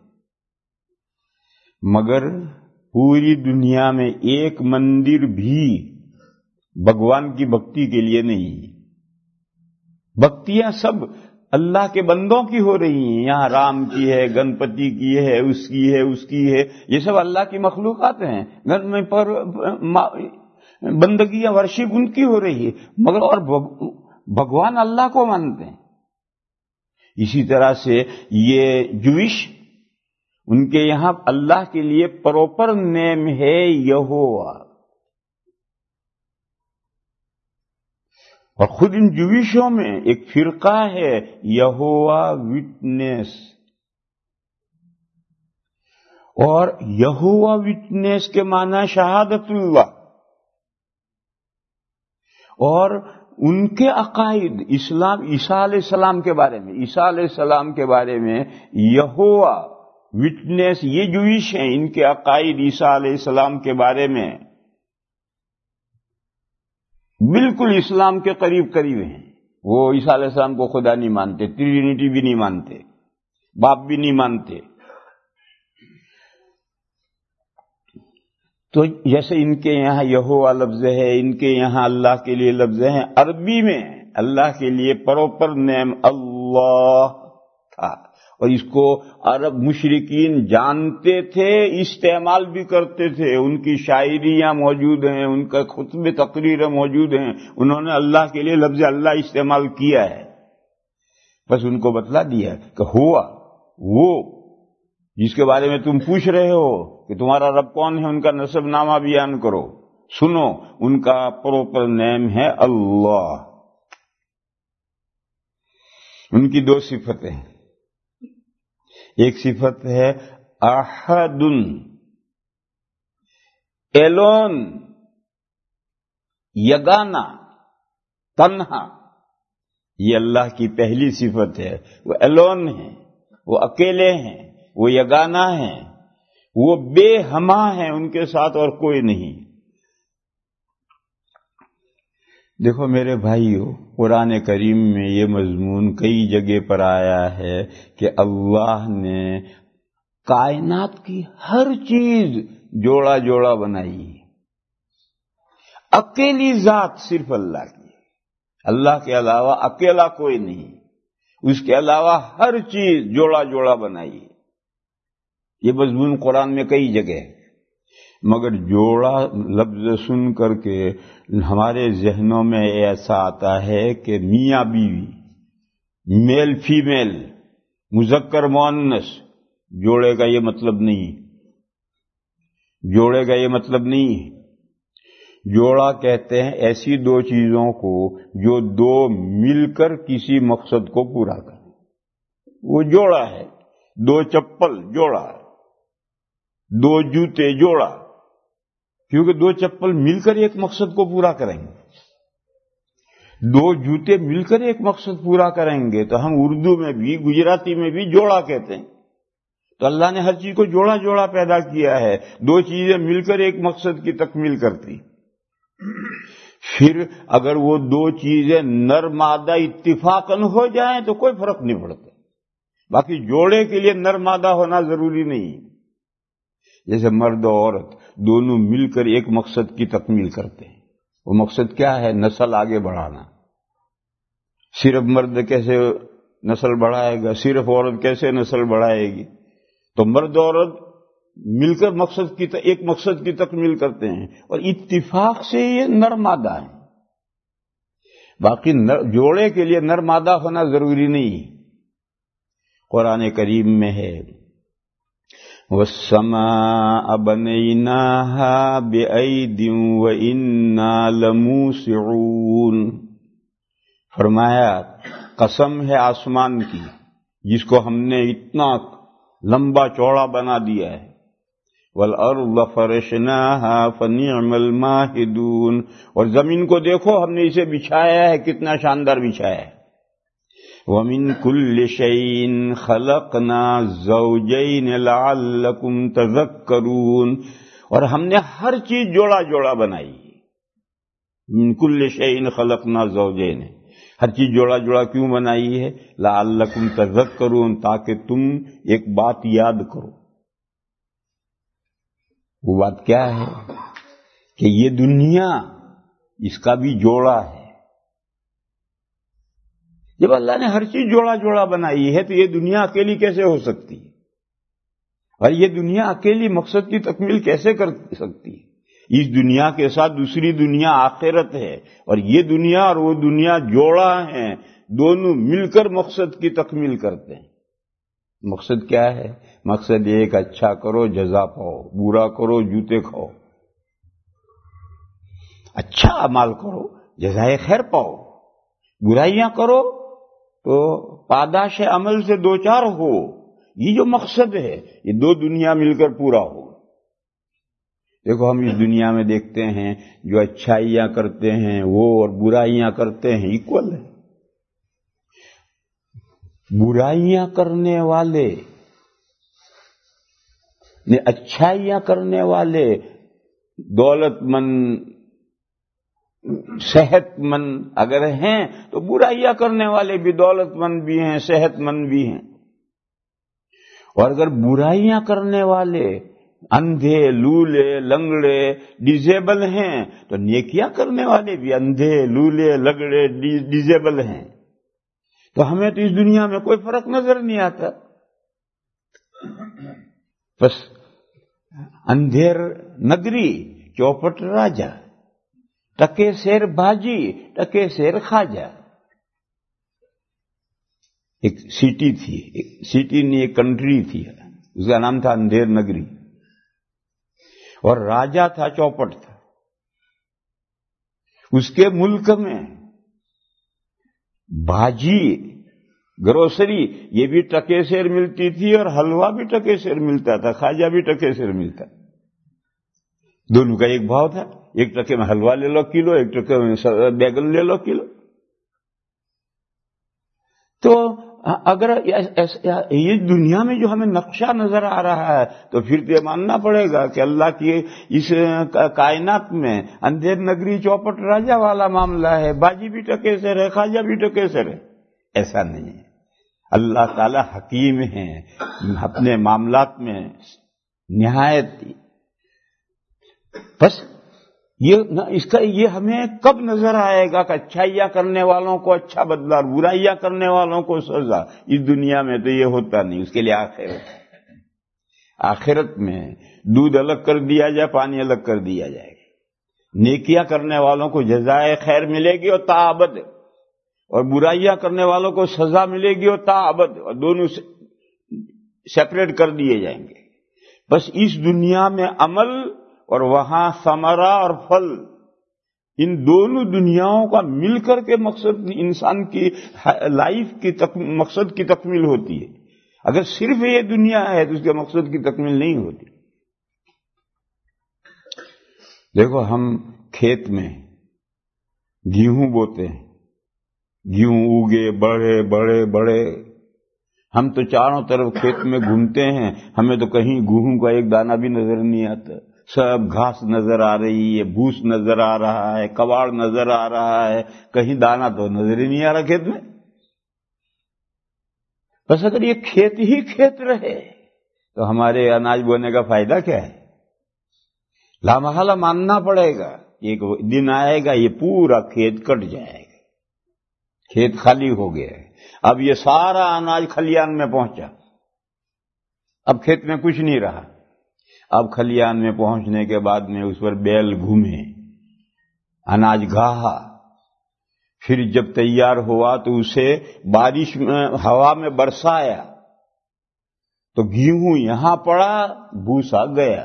مگر پوری دنیا میں ایک مندر بھی بھگوان کی بھکتی کے لیے نہیں، بھکتیاں سب اللہ کے بندوں کی ہو رہی ہیں، یہاں رام کی ہے، گنپتی کی ہے، اس کی ہے، اس کی ہے، یہ سب اللہ کی مخلوقات ہیں، گھر میں پر بندگیاں ورشپ ان کی ہو رہی ہے، مگر اور بھگوان اللہ کو مانتے ہیں۔ اسی طرح سے یہ جوئش، ان کے یہاں اللہ کے لیے پراپر نیم ہے یہوہ، اور خود ان جویشوں میں ایک فرقہ ہے یہووا وٹنس، اور یہووا وٹنس کے معنی شہادت اللہ، اور ان کے عقائد اسلام عیسیٰ علیہ السلام کے بارے میں عیسیٰ علیہ السلام کے بارے میں یہووا وٹنس یہ جویش ہیں، ان کے عقائد عیسیٰ علیہ السلام کے بارے میں بالکل اسلام کے قریب قریب ہیں۔ وہ عیسیٰ علیہ السلام کو خدا نہیں مانتے، ٹرینٹی بھی نہیں مانتے، باپ بھی نہیں مانتے۔ تو جیسے ان کے یہاں یہوہ لفظ ہے، ان کے یہاں اللہ کے لیے لفظ ہیں، عربی میں اللہ کے لیے پراپر نیم اللہ تھا، اور اس کو عرب مشرکین جانتے تھے، استعمال بھی کرتے تھے، ان کی شاعریاں موجود ہیں، ان کا خطبے تقریریں موجود ہیں، انہوں نے اللہ کے لیے لفظ اللہ استعمال کیا ہے۔ بس ان کو بتلا دیا کہ ہوا وہ جس کے بارے میں تم پوچھ رہے ہو کہ تمہارا رب کون ہے، ان کا نسب نامہ بیان کرو، سنو، ان کا پراپر نیم ہے اللہ۔ ان کی دو صفتیں، ایک صفت ہے احد، ایلون، یگانا، تنہا، یہ اللہ کی پہلی صفت ہے۔ وہ ایلون ہیں، وہ اکیلے ہیں، وہ یگانا ہیں، وہ بے ہما ہیں، ان کے ساتھ اور کوئی نہیں۔ دیکھو میرے بھائیو، قرآن کریم میں یہ مضمون کئی جگہ پر آیا ہے کہ اللہ نے کائنات کی ہر چیز جوڑا جوڑا بنائی ہے، اکیلی ذات صرف اللہ کی، اللہ کے علاوہ اکیلا کوئی نہیں، اس کے علاوہ ہر چیز جوڑا جوڑا بنائی ہے۔ یہ مضمون قرآن میں کئی جگہ ہے، مگر جوڑا لفظ سن کر کے ہمارے ذہنوں میں ایسا آتا ہے کہ میاں بیوی، میل فیمیل، مذکر مؤنث، جوڑے کا یہ مطلب نہیں، جوڑے کا یہ مطلب نہیں ہے۔ جوڑا کہتے ہیں ایسی دو چیزوں کو جو دو مل کر کسی مقصد کو پورا کریں، وہ جوڑا ہے۔ دو چپل جوڑا، دو جوتے جوڑا، کیونکہ دو چپل مل کر ایک مقصد کو پورا کریں گے، دو جوتے مل کر ایک مقصد پورا کریں گے، تو ہم اردو میں بھی گجراتی میں بھی جوڑا کہتے ہیں۔ تو اللہ نے ہر چیز کو جوڑا جوڑا پیدا کیا ہے، دو چیزیں مل کر ایک مقصد کی تکمیل کرتی۔ پھر اگر وہ دو چیزیں نر مادہ اتفاقاً ہو جائیں تو کوئی فرق نہیں پڑتا، باقی جوڑے کے لیے نر مادہ ہونا ضروری نہیں۔ جیسے مرد و عورت دونوں مل کر ایک مقصد کی تکمیل کرتے ہیں، وہ مقصد کیا ہے؟ نسل آگے بڑھانا۔ صرف مرد کیسے نسل بڑھائے گا، صرف عورت کیسے نسل بڑھائے گی؟ تو مرد و عورت مل کر مقصد کی ایک مقصد کی تکمیل کرتے ہیں، اور اتفاق سے یہ نر مادہ ہے، باقی جوڑے کے لیے نر مادہ ہونا ضروری نہیں۔ قرآن کریم میں ہے وَالسَّمَاءَ بَنَيْنَاهَا بِأَيْدٍ وَإِنَّا لَمُوسِعُونَ، فرمایا قسم ہے آسمان کی جس کو ہم نے اتنا لمبا چوڑا بنا دیا ہے، وَالْأَرْضَ فَرَشْنَاهَا فَنِعْمَ الْمَاهِدُونَ، اور زمین کو دیکھو ہم نے اسے بچھایا ہے، کتنا شاندار بچھایا ہے۔ وَمِن كُلِّ شَيْءٍ خَلَقْنَا زَوْجَيْنِ لَعَلَّكُمْ تَذَكَّرُونَ، اور ہم نے ہر چیز جوڑا جوڑا بنائی۔ مِن كُلِّ شَيْءٍ خَلَقْنَا زَوْجَيْنِ، ہر چیز جوڑا جوڑا کیوں بنائی ہے؟ لَعَلَّكُمْ تَذَكَّرُونَ، تاکہ تم ایک بات یاد کرو۔ وہ بات کیا ہے؟ کہ یہ دنیا اس کا بھی جوڑا ہے۔ جب اللہ نے ہر چیز جوڑا جوڑا بنائی ہے تو یہ دنیا اکیلی کیسے ہو سکتی ہے؟ اور یہ دنیا اکیلی مقصد کی تکمیل کیسے کر سکتی ہے؟ اس دنیا کے ساتھ دوسری دنیا آخرت ہے، اور یہ دنیا اور وہ دنیا جوڑا ہیں، دونوں مل کر مقصد کی تکمیل کرتے ہیں۔ مقصد کیا ہے؟ مقصد ایک اچھا کرو جزا پاؤ، برا کرو جوتے کھاؤ، اچھا عمل کرو جزائے خیر پاؤ، برائیاں کرو تو پاداش عمل سے دو چار ہو، یہ جو مقصد ہے یہ دو دنیا مل کر پورا ہو۔ دیکھو ہم اس دنیا میں دیکھتے ہیں جو اچھائیاں کرتے ہیں وہ اور برائیاں کرتے ہیں ایکول ہے۔ برائیاں کرنے والے اچھائیاں کرنے والے دولت مند صحت مند اگر ہیں تو برائیاں کرنے والے بھی دولت مند بھی ہیں، صحت مند بھی ہیں۔ اور اگر برائیاں کرنے والے اندھے، لولے، لنگڑے، ڈیزیبل ہیں تو نیکیاں کرنے والے بھی اندھے، لولے، لنگڑے، ڈیزیبل ہیں۔ تو ہمیں تو اس دنیا میں کوئی فرق نظر نہیں آتا، بس اندھیر نگری چوپٹ راجا، ٹکے سیر بھاجی ٹکے سیر خواجہ۔ ایک سٹی تھی، ایک سٹی نہیں ایک کنٹری تھی، اس کا نام تھا اندھیر نگری، اور راجا تھا چوپٹ تھا۔ اس کے ملک میں بھاجی گروسری یہ بھی ٹکے سیر ملتی تھی اور حلوہ بھی ٹکے سیر ملتا تھا، خواجہ بھی ٹکے سیر ملتا، دونوں کا ایک بھاؤ تھا۔ ایک ٹکے میں حلوہ لے لو کلو، ایک ٹکے میں بیگن لے لو کلو۔ تو اگر یہ دنیا میں جو ہمیں نقشہ نظر آ رہا ہے تو پھر تو یہ ماننا پڑے گا کہ اللہ کی اس کائنات میں اندھیر نگری چوپٹ راجا والا معاملہ ہے، باجی بھی ٹکے سے رہے، خواجہ بھی ٹکے سے رہے۔ ایسا نہیں ہے، اللہ تعالی حکیم ہیں، اپنے معاملات میں نہایت۔ بس یہ اس کا یہ ہمیں کب نظر آئے گا کہ اچھائیاں کرنے والوں کو اچھا بدلہ اور برائیاں کرنے والوں کو سزا؟ اس دنیا میں تو یہ ہوتا نہیں، اس کے لیے آخرت آخرت میں دودھ الگ کر دیا جائے، پانی الگ کر دیا جائے گا۔ نیکیاں کرنے والوں کو جزائے خیر ملے گی اور تاابد، اور برائیاں کرنے والوں کو سزا ملے گی اور تاابد، اور دونوں سیپریٹ کر دیے جائیں گے۔ بس اس دنیا میں عمل اور وہاں ثمرہ اور پھل، ان دونوں دنیاؤں کا مل کر کے مقصد انسان کی لائف کی مقصد کی تکمیل ہوتی ہے۔ اگر صرف یہ دنیا ہے تو اس کے مقصد کی تکمیل نہیں ہوتی۔ دیکھو ہم کھیت میں گیہوں بوتے ہیں، گیہوں اگے بڑے بڑے بڑے، ہم تو چاروں طرف کھیت میں گھومتے ہیں، ہمیں تو کہیں گیہوں کا ایک دانہ بھی نظر نہیں آتا، سب گھاس نظر آ رہی ہے، بھوس نظر آ رہا ہے، کباڑ نظر آ رہا ہے، کہیں دانہ تو نظر ہی نہیں آ رہا کھیت میں۔ بس اگر یہ کھیت ہی کھیت رہے تو ہمارے اناج بونے کا فائدہ کیا ہے؟ لامحالہ ماننا پڑے گا، ایک دن آئے گا یہ پورا کھیت کٹ جائے گا، کھیت خالی ہو گیا ہے، اب یہ سارا اناج کھلیان میں پہنچا، اب کھیت میں کچھ نہیں رہا۔ اب کھلیان میں پہنچنے کے بعد میں اس پر بیل گھومے، اناج گاہا، پھر جب تیار ہوا تو اسے بارش میں ہوا میں برسایا تو گیہوں یہاں پڑا، بھوسا گیا۔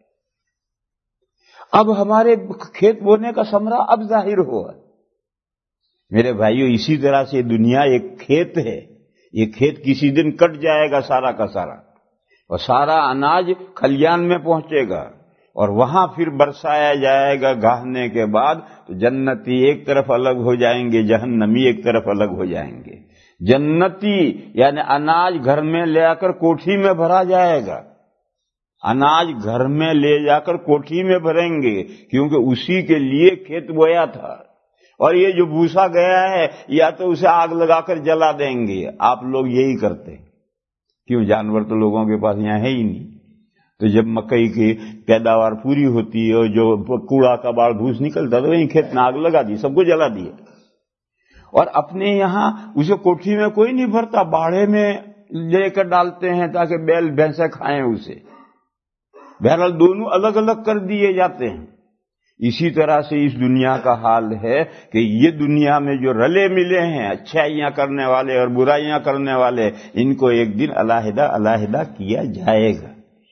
اب ہمارے کھیت بونے کا ثمرہ اب ظاہر ہوا۔ میرے بھائیو اسی طرح سے دنیا ایک کھیت ہے، یہ کھیت کسی دن کٹ جائے گا سارا کا سارا، اور سارا اناج کھلیان میں پہنچے گا، اور وہاں پھر برسایا جائے گا گاہنے کے بعد، تو جنتی ایک طرف الگ ہو جائیں گے، جہنمی ایک طرف الگ ہو جائیں گے۔ جنتی یعنی اناج گھر میں لے آ کر کوٹھی میں بھرا جائے گا، اناج گھر میں لے جا کر کوٹھی میں بھریں گے، کیونکہ اسی کے لیے کھیت بویا تھا۔ اور یہ جو بھوسا گیا ہے یا تو اسے آگ لگا کر جلا دیں گے۔ آپ لوگ یہی کرتے ہیں، کیوں؟ جانور تو لوگوں کے پاس یہاں ہے ہی نہیں، تو جب مکئی کی پیداوار پوری ہوتی ہے اور جو کوڑا کباڑ بھوس نکلتا تو وہیں کھیت میں آگ لگا دی، سب کو جلا دیا۔ اور اپنے یہاں اسے کوٹھی میں کوئی نہیں بھرتا، باڑے میں لے کر ڈالتے ہیں تاکہ بیل بھینسیں کھائیں اسے۔ بہرحال دونوں الگ الگ کر دیے جاتے ہیں۔ اسی طرح سے اس دنیا کا حال ہے کہ یہ دنیا میں جو رلے ملے ہیں، اچھائیاں کرنے والے اور برائیاں کرنے والے، ان کو ایک دن علیحدہ علیحدہ کیا جائے گا۔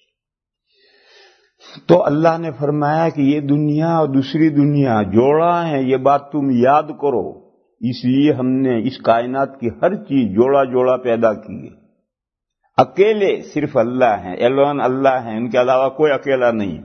تو اللہ نے فرمایا کہ یہ دنیا اور دوسری دنیا جوڑا ہے، یہ بات تم یاد کرو۔ اس لیے ہم نے اس کائنات کی ہر چیز جوڑا جوڑا پیدا کی ہے. اکیلے صرف اللہ ہیں، ایلون اللہ ہیں، ان کے علاوہ کوئی اکیلا نہیں.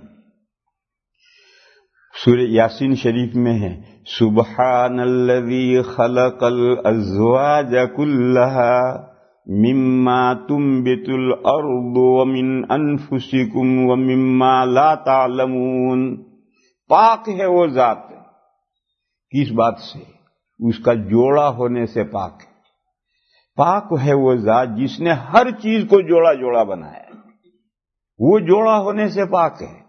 سورہ یاسین شریف میں ہے سبحان الذی خلق الازواج کلھا مما تنبت الارض ومن انفسکم ومما لا تعلمون. پاک ہے وہ ذات. کس بات سے؟ اس کا جوڑا ہونے سے پاک ہے. پاک ہے وہ ذات جس نے ہر چیز کو جوڑا جوڑا بنایا. وہ جوڑا ہونے سے پاک ہے.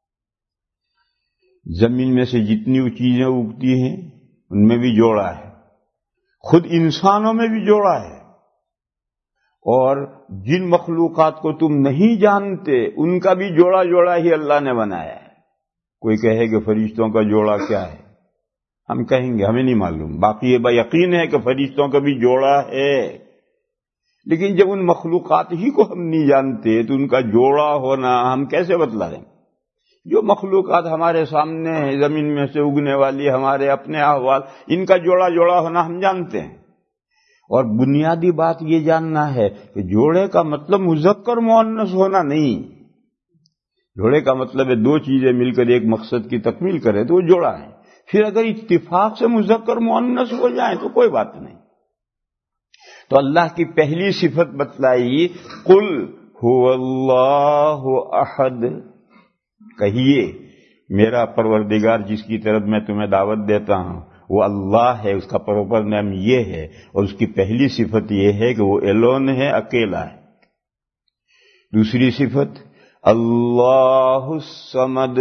زمین میں سے جتنی چیزیں اگتی ہیں ان میں بھی جوڑا ہے، خود انسانوں میں بھی جوڑا ہے. اور جن مخلوقات کو تم نہیں جانتے ان کا بھی جوڑا جوڑا ہی اللہ نے بنایا ہے. کوئی کہے کہ فرشتوں کا جوڑا کیا ہے، ہم کہیں گے ہمیں نہیں معلوم. باقی یہ با یقین ہے کہ فرشتوں کا بھی جوڑا ہے، لیکن جب ان مخلوقات ہی کو ہم نہیں جانتے تو ان کا جوڑا ہونا ہم کیسے بتلائیں؟ جو مخلوقات ہمارے سامنے ہیں، زمین میں سے اگنے والی، ہمارے اپنے احوال، ان کا جوڑا جوڑا ہونا ہم جانتے ہیں. اور بنیادی بات یہ جاننا ہے کہ جوڑے کا مطلب مذکر مؤنث ہونا نہیں. جوڑے کا مطلب ہے دو چیزیں مل کر ایک مقصد کی تکمیل کرے تو وہ جوڑا ہے. پھر اگر اتفاق سے مذکر مؤنث ہو جائیں تو کوئی بات نہیں. تو اللہ کی پہلی صفت بتلائی قل هو اللہ احد. کہیے میرا پروردگار جس کی طرف میں تمہیں دعوت دیتا ہوں وہ اللہ ہے، اس کا پراپر نام یہ ہے، اور اس کی پہلی صفت یہ ہے کہ وہ ایلون ہے، اکیلا ہے. دوسری صفت اللہ الصمد.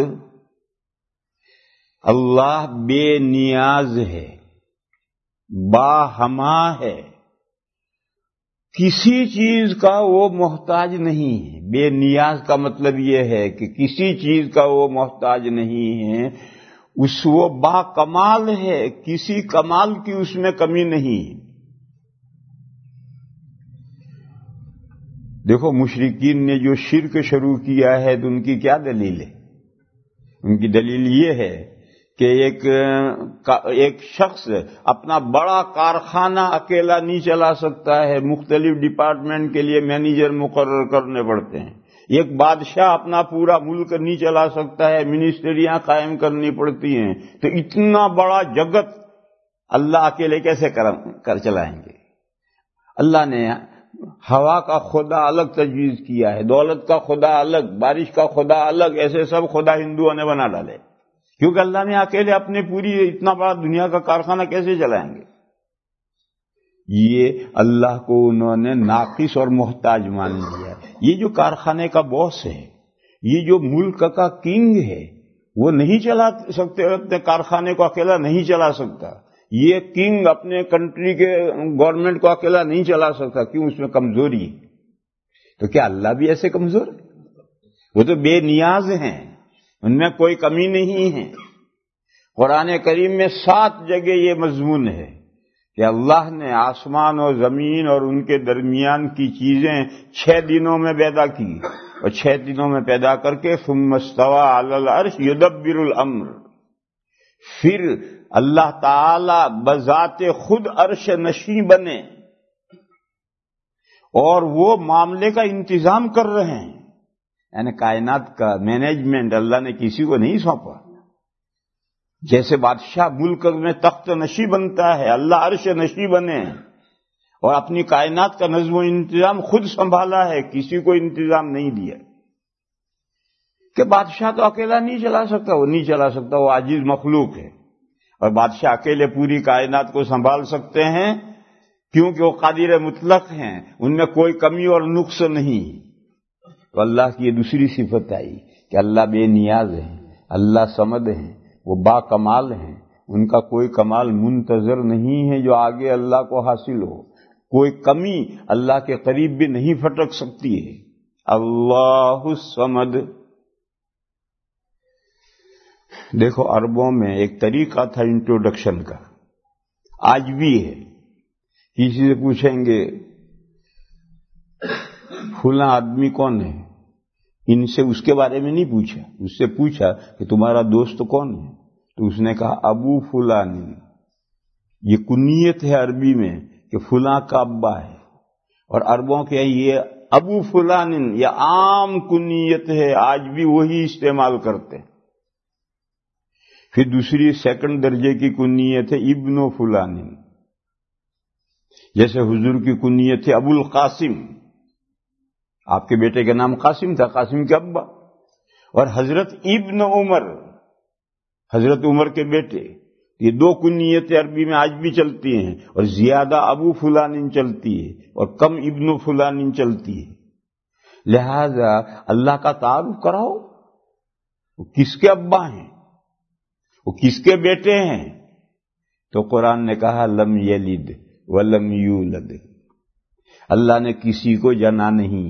اللہ بے نیاز ہے، باہما ہے، کسی چیز کا وہ محتاج نہیں ہے. بے نیاز کا مطلب یہ ہے کہ کسی چیز کا وہ محتاج نہیں ہے. اس وہ با کمال ہے، کسی کمال کی اس میں کمی نہیں. دیکھو مشرکین نے جو شرک شروع کیا ہے تو ان کی کیا دلیل ہے؟ ان کی دلیل یہ ہے کہ ایک ایک شخص اپنا بڑا کارخانہ اکیلا نہیں چلا سکتا ہے، مختلف ڈپارٹمنٹ کے لیے مینیجر مقرر کرنے پڑتے ہیں. ایک بادشاہ اپنا پورا ملک نہیں چلا سکتا ہے، منسٹریاں قائم کرنی پڑتی ہیں. تو اتنا بڑا جگت اللہ اکیلے کیسے کر چلائیں گے؟ اللہ نے ہوا کا خدا الگ تجویز کیا ہے، دولت کا خدا الگ، بارش کا خدا الگ، ایسے سب خدا ہندوؤں نے بنا ڈالے. کیونکہ اللہ نے اکیلے اپنے پوری اتنا بڑا دنیا کا کارخانہ کیسے چلائیں گے؟ یہ اللہ کو انہوں نے ناقص اور محتاج مان لیا. یہ جو کارخانے کا باس ہے، یہ جو ملک کا کنگ ہے، وہ نہیں چلا سکتے، اپنے کارخانے کو اکیلا نہیں چلا سکتا. یہ کنگ اپنے کنٹری کے گورنمنٹ کو اکیلا نہیں چلا سکتا. کیوں؟ اس میں کمزوری ہے. تو کیا اللہ بھی ایسے کمزور ہے؟ وہ تو بے نیاز ہیں، ان میں کوئی کمی نہیں ہے. قرآن کریم میں سات جگہ یہ مضمون ہے کہ اللہ نے آسمان اور زمین اور ان کے درمیان کی چیزیں چھ دنوں میں پیدا کی، اور چھ دنوں میں پیدا کر کے ثم استوى علی العرش یدبر الامر. پھر اللہ تعالی بذات خود عرش نشین بنے اور وہ معاملے کا انتظام کر رہے ہیں. یعنی کائنات کا مینجمنٹ اللہ نے کسی کو نہیں سونپا. جیسے بادشاہ ملک میں تخت نشی بنتا ہے، اللہ عرش نشی بنے اور اپنی کائنات کا نظم و انتظام خود سنبھالا ہے، کسی کو انتظام نہیں دیا. کہ بادشاہ تو اکیلا نہیں چلا سکتا، وہ نہیں چلا سکتا، وہ عاجز مخلوق ہے. اور بادشاہ اکیلے پوری کائنات کو سنبھال سکتے ہیں کیونکہ وہ قادر مطلق ہیں، ان میں کوئی کمی اور نقص نہیں. تو اللہ کی یہ دوسری صفت آئی کہ اللہ بے نیاز ہیں، اللہ صمد ہیں، وہ با کمال ہیں. ان کا کوئی کمال منتظر نہیں ہے جو آگے اللہ کو حاصل ہو. کوئی کمی اللہ کے قریب بھی نہیں پھٹک سکتی ہے. اللہ الصمد. دیکھو عربوں میں ایک طریقہ تھا انٹروڈکشن کا، آج بھی ہے. کسی سے پوچھیں گے فلاں آدمی کون ہے، ان سے اس کے بارے میں نہیں پوچھا، اس سے پوچھا کہ تمہارا دوست کون ہے، تو اس نے کہا ابو فلانی. یہ کنیت ہے عربی میں کہ فلاں کا ابا ہے، اور عربوں کے یہ ابو فلان یا عام کنیت ہے، آج بھی وہی استعمال کرتے ہیں۔ پھر دوسری سیکنڈ درجے کی کنیت ہے ابن فلان، جیسے حضور کی کنیت ہے ابو القاسم، آپ کے بیٹے کا نام قاسم تھا، قاسم کے ابا، اور حضرت ابن عمر، حضرت عمر کے بیٹے۔ یہ دو کنیتیں عربی میں آج بھی چلتی ہیں، اور زیادہ ابو فلان چلتی ہے اور کم ابن فلان چلتی ہے۔ لہذا اللہ کا تعارف کراؤ، وہ کس کے ابا ہیں، وہ کس کے بیٹے ہیں؟ تو قرآن نے کہا لم یلد ولم یولد، اللہ نے کسی کو جنا نہیں۔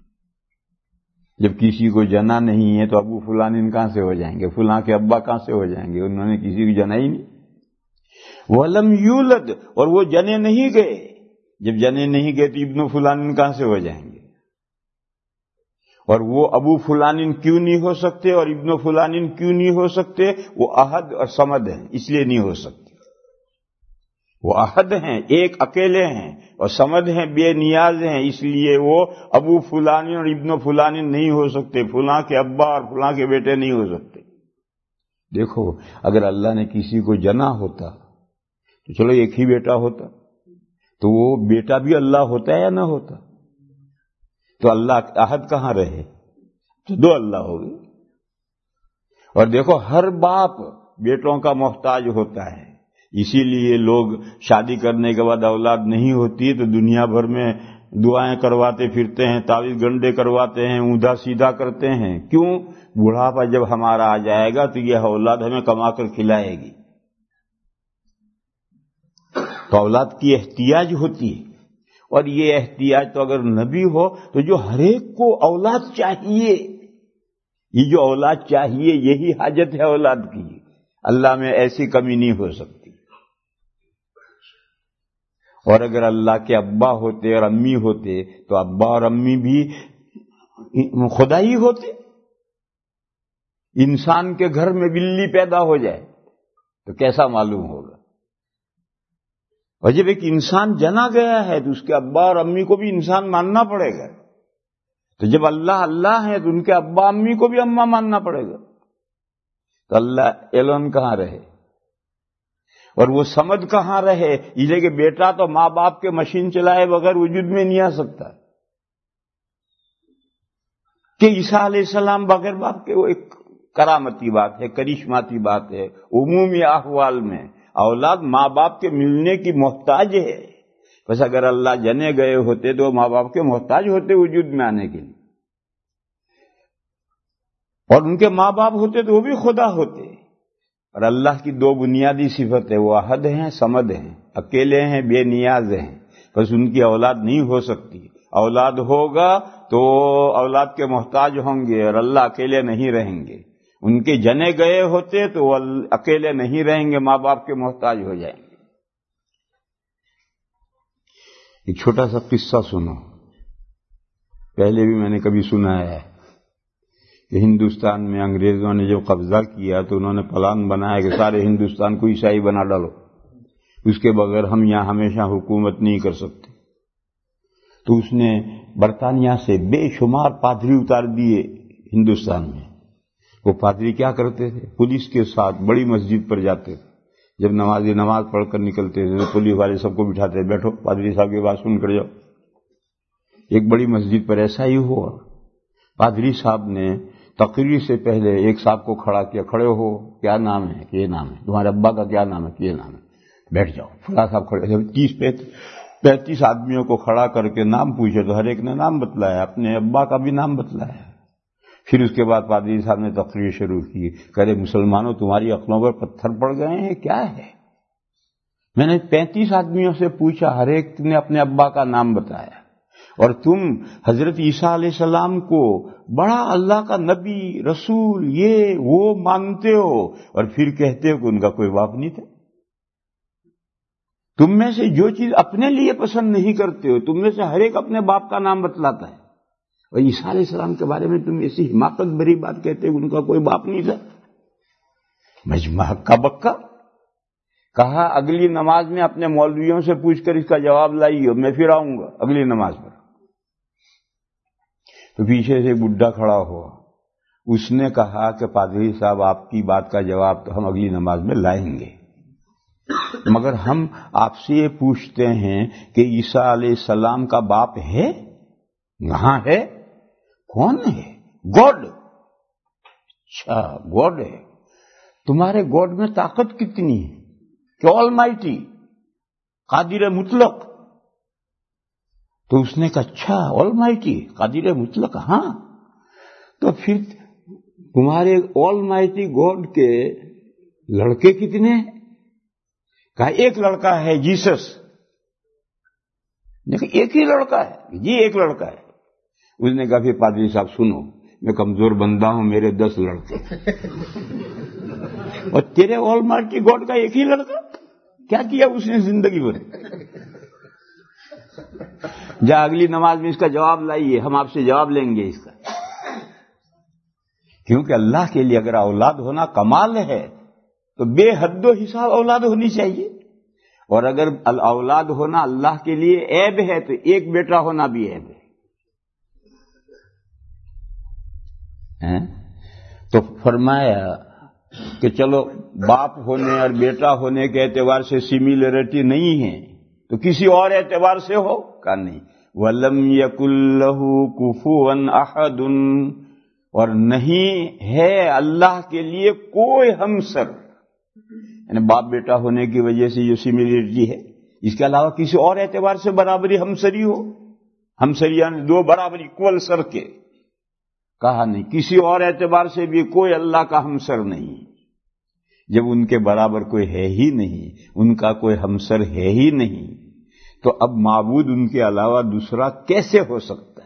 جب کسی کو جنا نہیں ہے تو ابو فلان کہاں سے ہو جائیں گے، فلاں کے ابا کہاں سے ہو جائیں گے؟ انہوں نے کسی کو جنا ہی نہیں۔ وَلَمْ يُولَدْ، اور وہ جنے نہیں گئے، جب جنے نہیں گئے تو ابن فلان کہاں سے ہو جائیں گے؟ اور وہ ابو فلان کیوں نہیں ہو سکتے اور ابن فلان کیوں نہیں ہو سکتے؟ وہ احد اور صمد ہیں، اس لیے نہیں ہو سکتے۔ وہ احد ہیں، ایک اکیلے ہیں، اور صمد ہیں، بے نیاز ہیں، اس لیے وہ ابو فلان اور ابن فلان نہیں ہو سکتے، فلاں کے ابا اور فلاں کے بیٹے نہیں ہو سکتے۔ دیکھو، اگر اللہ نے کسی کو جنا ہوتا تو چلو ایک ہی بیٹا ہوتا، تو وہ بیٹا بھی اللہ ہوتا ہے یا نہ ہوتا؟ تو اللہ احد کہاں رہے؟ تو دو اللہ ہو گئے۔ اور دیکھو، ہر باپ بیٹوں کا محتاج ہوتا ہے، اسی لیے لوگ شادی کرنے کے بعد اولاد نہیں ہوتی تو دنیا بھر میں دعائیں کرواتے پھرتے ہیں، تعویذ گنڈے کرواتے ہیں، اوندا سیدھا کرتے ہیں۔ کیوں؟ بڑھاپا جب ہمارا آ جائے گا تو یہ اولاد ہمیں کما کر کھلائے گی۔ تو اولاد کی احتیاج ہوتی ہے، اور یہ احتیاج تو اگر نبی ہو تو جو ہر ایک کو اولاد چاہیے، یہ جو اولاد چاہیے یہی حاجت ہے اولاد کی، اللہ میں ایسی کمی نہیں ہو سکتی۔ اور اگر اللہ کے ابا ہوتے اور امی ہوتے تو ابا اور امی بھی خدا ہی ہوتے۔ انسان کے گھر میں بلی پیدا ہو جائے تو کیسا معلوم ہوگا؟ اور جب ایک انسان جنا گیا ہے تو اس کے ابا اور امی کو بھی انسان ماننا پڑے گا۔ تو جب اللہ اللہ ہے تو ان کے ابا امی کو بھی اماں ماننا پڑے گا۔ تو اللہ ایلون کہاں رہے اور وہ سمجھ کہاں رہے؟ اس لیے کہ بیٹا تو ماں باپ کے مشین چلائے بغیر وجود میں نہیں آ سکتا، کہ عیسیٰ علیہ السلام بغیر باپ کے، وہ ایک کرامتی بات ہے، کرشماتی بات ہے۔ عمومی احوال میں اولاد ماں باپ کے ملنے کی محتاج ہے، بس اگر اللہ جنے گئے ہوتے تو ماں باپ کے محتاج ہوتے وجود میں آنے کے لیے، اور ان کے ماں باپ ہوتے تو وہ بھی خدا ہوتے۔ اور اللہ کی دو بنیادی صفت ہے، وہ احد ہیں، صمد ہیں، اکیلے ہیں، بے نیاز ہیں، بس ان کی اولاد نہیں ہو سکتی۔ اولاد ہوگا تو اولاد کے محتاج ہوں گے، اور اللہ اکیلے نہیں رہیں گے۔ ان کے جنے گئے ہوتے تو وہ اکیلے نہیں رہیں گے، ماں باپ کے محتاج ہو جائیں گے۔ ایک چھوٹا سا قصہ سنو، پہلے بھی میں نے کبھی سنا ہے کہ ہندوستان میں انگریزوں نے جب قبضہ کیا تو انہوں نے پلان بنایا کہ سارے ہندوستان کو عیسائی بنا ڈالو، اس کے بغیر ہم یہاں ہمیشہ حکومت نہیں کر سکتے۔ تو اس نے برطانیہ سے بے شمار پادری اتار دیے ہندوستان میں۔ وہ پادری کیا کرتے تھے؟ پولیس کے ساتھ بڑی مسجد پر جاتے تھے، جب نمازی نماز پڑھ کر نکلتے تھے تو پولیس والے سب کو بٹھاتے، بیٹھو پادری صاحب کی بات سن کر جاؤ۔ ایک بڑی مسجد پر ایسا ہی ہوا، پادری صاحب نے تقریر سے پہلے ایک صاحب کو کھڑا کیا، کھڑے ہو، کیا نام ہے؟ کہ یہ نام ہے۔ تمہارے ابا کا کیا نام ہے؟ کہ یہ نام ہے۔ بیٹھ جاؤ۔ فلاں صاحب کھڑے، تیس پینتیس آدمیوں کو کھڑا کر کے نام پوچھے تو ہر ایک نے نام بتلایا، اپنے ابا کا بھی نام بتلایا۔ پھر اس کے بعد پادری صاحب نے تقریر شروع کی، کہہ رہے مسلمانوں تمہاری عقلوں پر پتھر پڑ گئے ہیں، کیا ہے؟ میں نے پینتیس آدمیوں سے پوچھا، ہر ایک نے اپنے ابا کا نام بتایا، اور تم حضرت عیسیٰ علیہ السلام کو بڑا اللہ کا نبی رسول یہ وہ مانتے ہو، اور پھر کہتے ہو کہ ان کا کوئی باپ نہیں تھا۔ تم میں سے جو چیز اپنے لیے پسند نہیں کرتے ہو، تم میں سے ہر ایک اپنے باپ کا نام بتلاتا ہے، اور عیسیٰ علیہ السلام کے بارے میں تم ایسی حماقت بھری بات کہتے ہو ان کا کوئی باپ نہیں تھا۔ مجمع ہکا بکا۔ کہا اگلی نماز میں اپنے مولویوں سے پوچھ کر اس کا جواب لائیے، میں پھر آؤں گا اگلی نماز پر۔ تو پیچھے سے بڈھا کھڑا ہوا، اس نے کہا کہ پادری صاحب آپ کی بات کا جواب تو ہم اگلی نماز میں لائیں گے، مگر ہم آپ سے یہ پوچھتے ہیں کہ عیسیٰ علیہ السلام کا باپ ہے؟ کہاں ہے؟ کون ہے؟ گاڈ۔ اچھا گاڈ ہے، تمہارے گاڈ میں طاقت کتنی ہے کہ آل مائٹی، قادر مطلق؟ تو اس نے کہا اچھا آل مائٹی، قادر مطلق، ہاں تو پھر تمہارے آل مائٹی گاڈ کے لڑکے کتنے ہیں؟ کہا ایک لڑکا ہے جیسس۔ نے کہا ایک ہی لڑکا ہے؟ جی ایک لڑکا ہے۔ اس نے کہا پھر پادری صاحب سنو، میں کمزور بندہ ہوں، میرے دس لڑکے اور تیرے آل مائٹی گاڈ کا ایک ہی لڑکا؟ کیا کیا اس نے زندگی بھر؟ جا اگلی نماز میں اس کا جواب لائیے، ہم آپ سے جواب لیں گے اس کا۔ کیونکہ اللہ کے لیے اگر اولاد ہونا کمال ہے تو بے حد و حساب اولاد ہونی چاہیے، اور اگر اولاد ہونا اللہ کے لیے عیب ہے تو ایک بیٹا ہونا بھی عیب ہے۔ تو فرمایا کہ چلو باپ ہونے اور بیٹا ہونے کے اعتبار سے سملیرٹی نہیں ہے تو کسی اور اعتبار سے ہو؟ کہا نہیں، وَلَمْ يَكُنْ لَهُ كُفُوًا أَحَدٌ، اور نہیں ہے اللہ کے لیے کوئی ہمسر، یعنی باپ بیٹا ہونے کی وجہ سے جو سملیرٹی ہے، اس کے علاوہ کسی اور اعتبار سے برابری ہمسری ہو، ہمسری یعنی دو برابر اکول سر کے، کہا نہیں، کسی اور اعتبار سے بھی کوئی اللہ کا ہمسر نہیں۔ جب ان کے برابر کوئی ہے ہی نہیں، ان کا کوئی ہمسر ہے ہی نہیں، تو اب معبود ان کے علاوہ دوسرا کیسے ہو سکتا ہے؟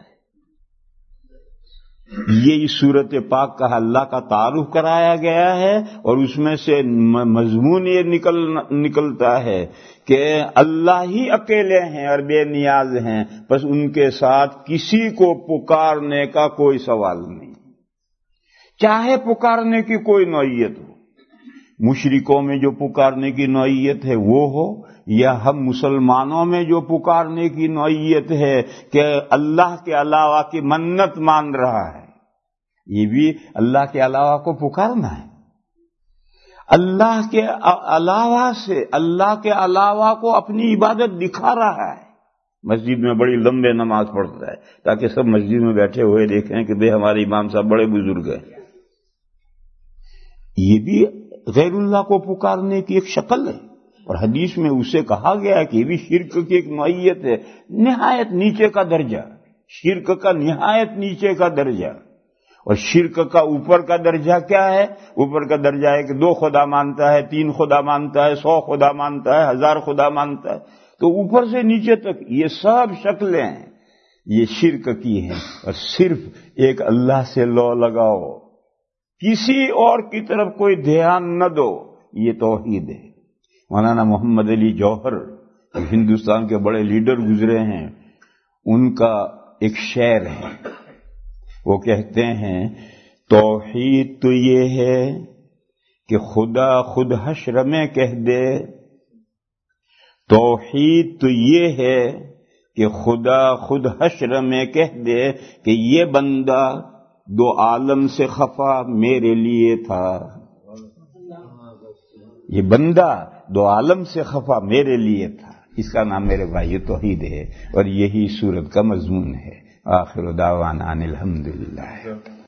یہ اس صورت پاک کا اللہ کا تعارف کرایا گیا ہے، اور اس میں سے مضمون یہ نکل نکلتا ہے کہ اللہ ہی اکیلے ہیں اور بے نیاز ہیں، بس ان کے ساتھ کسی کو پکارنے کا کوئی سوال نہیں، چاہے پکارنے کی کوئی نوعیت ہو۔ مشرکوں میں جو پکارنے کی نوعیت ہے وہ ہو، یا ہم مسلمانوں میں جو پکارنے کی نوعیت ہے کہ اللہ کے علاوہ کی منت مان رہا ہے، یہ بھی اللہ کے علاوہ کو پکارنا ہے۔ اللہ کے علاوہ سے اللہ کے علاوہ کو اپنی عبادت دکھا رہا ہے، مسجد میں بڑی لمبے نماز پڑھتا ہے تاکہ سب مسجد میں بیٹھے ہوئے دیکھیں کہ بے ہمارے امام صاحب بڑے بزرگ ہیں، یہ بھی غیر اللہ کو پکارنے کی ایک شکل ہے، اور حدیث میں اسے کہا گیا ہے کہ یہ بھی شرک کی ایک نوعیت ہے، نہایت نیچے کا درجہ، شرک کا نہایت نیچے کا درجہ۔ اور شرک کا اوپر کا درجہ کیا ہے؟ اوپر کا درجہ ہے کہ دو خدا مانتا ہے، تین خدا مانتا ہے، سو خدا مانتا ہے، ہزار خدا مانتا ہے، تو اوپر سے نیچے تک یہ سب شکلیں ہیں، یہ شرک کی ہیں۔ اور صرف ایک اللہ سے لو لگاؤ، کسی اور کی طرف کوئی دھیان نہ دو، یہ توحید ہے۔ مولانا محمد علی جوہر ہندوستان کے بڑے لیڈر گزرے ہیں، ان کا ایک شعر ہے، وہ کہتے ہیں توحید تو یہ ہے کہ خدا خود حشر میں کہہ دے، توحید تو یہ ہے کہ خدا خود حشر میں کہہ دے کہ یہ بندہ دو عالم سے خفا میرے لیے تھا، یہ بندہ دو عالم سے خفا میرے لیے تھا۔ اس کا نام میرے بھائی توحید ہے، اور یہی سورت کا مضمون ہے۔ آخر دعوانا ان الحمدللہ۔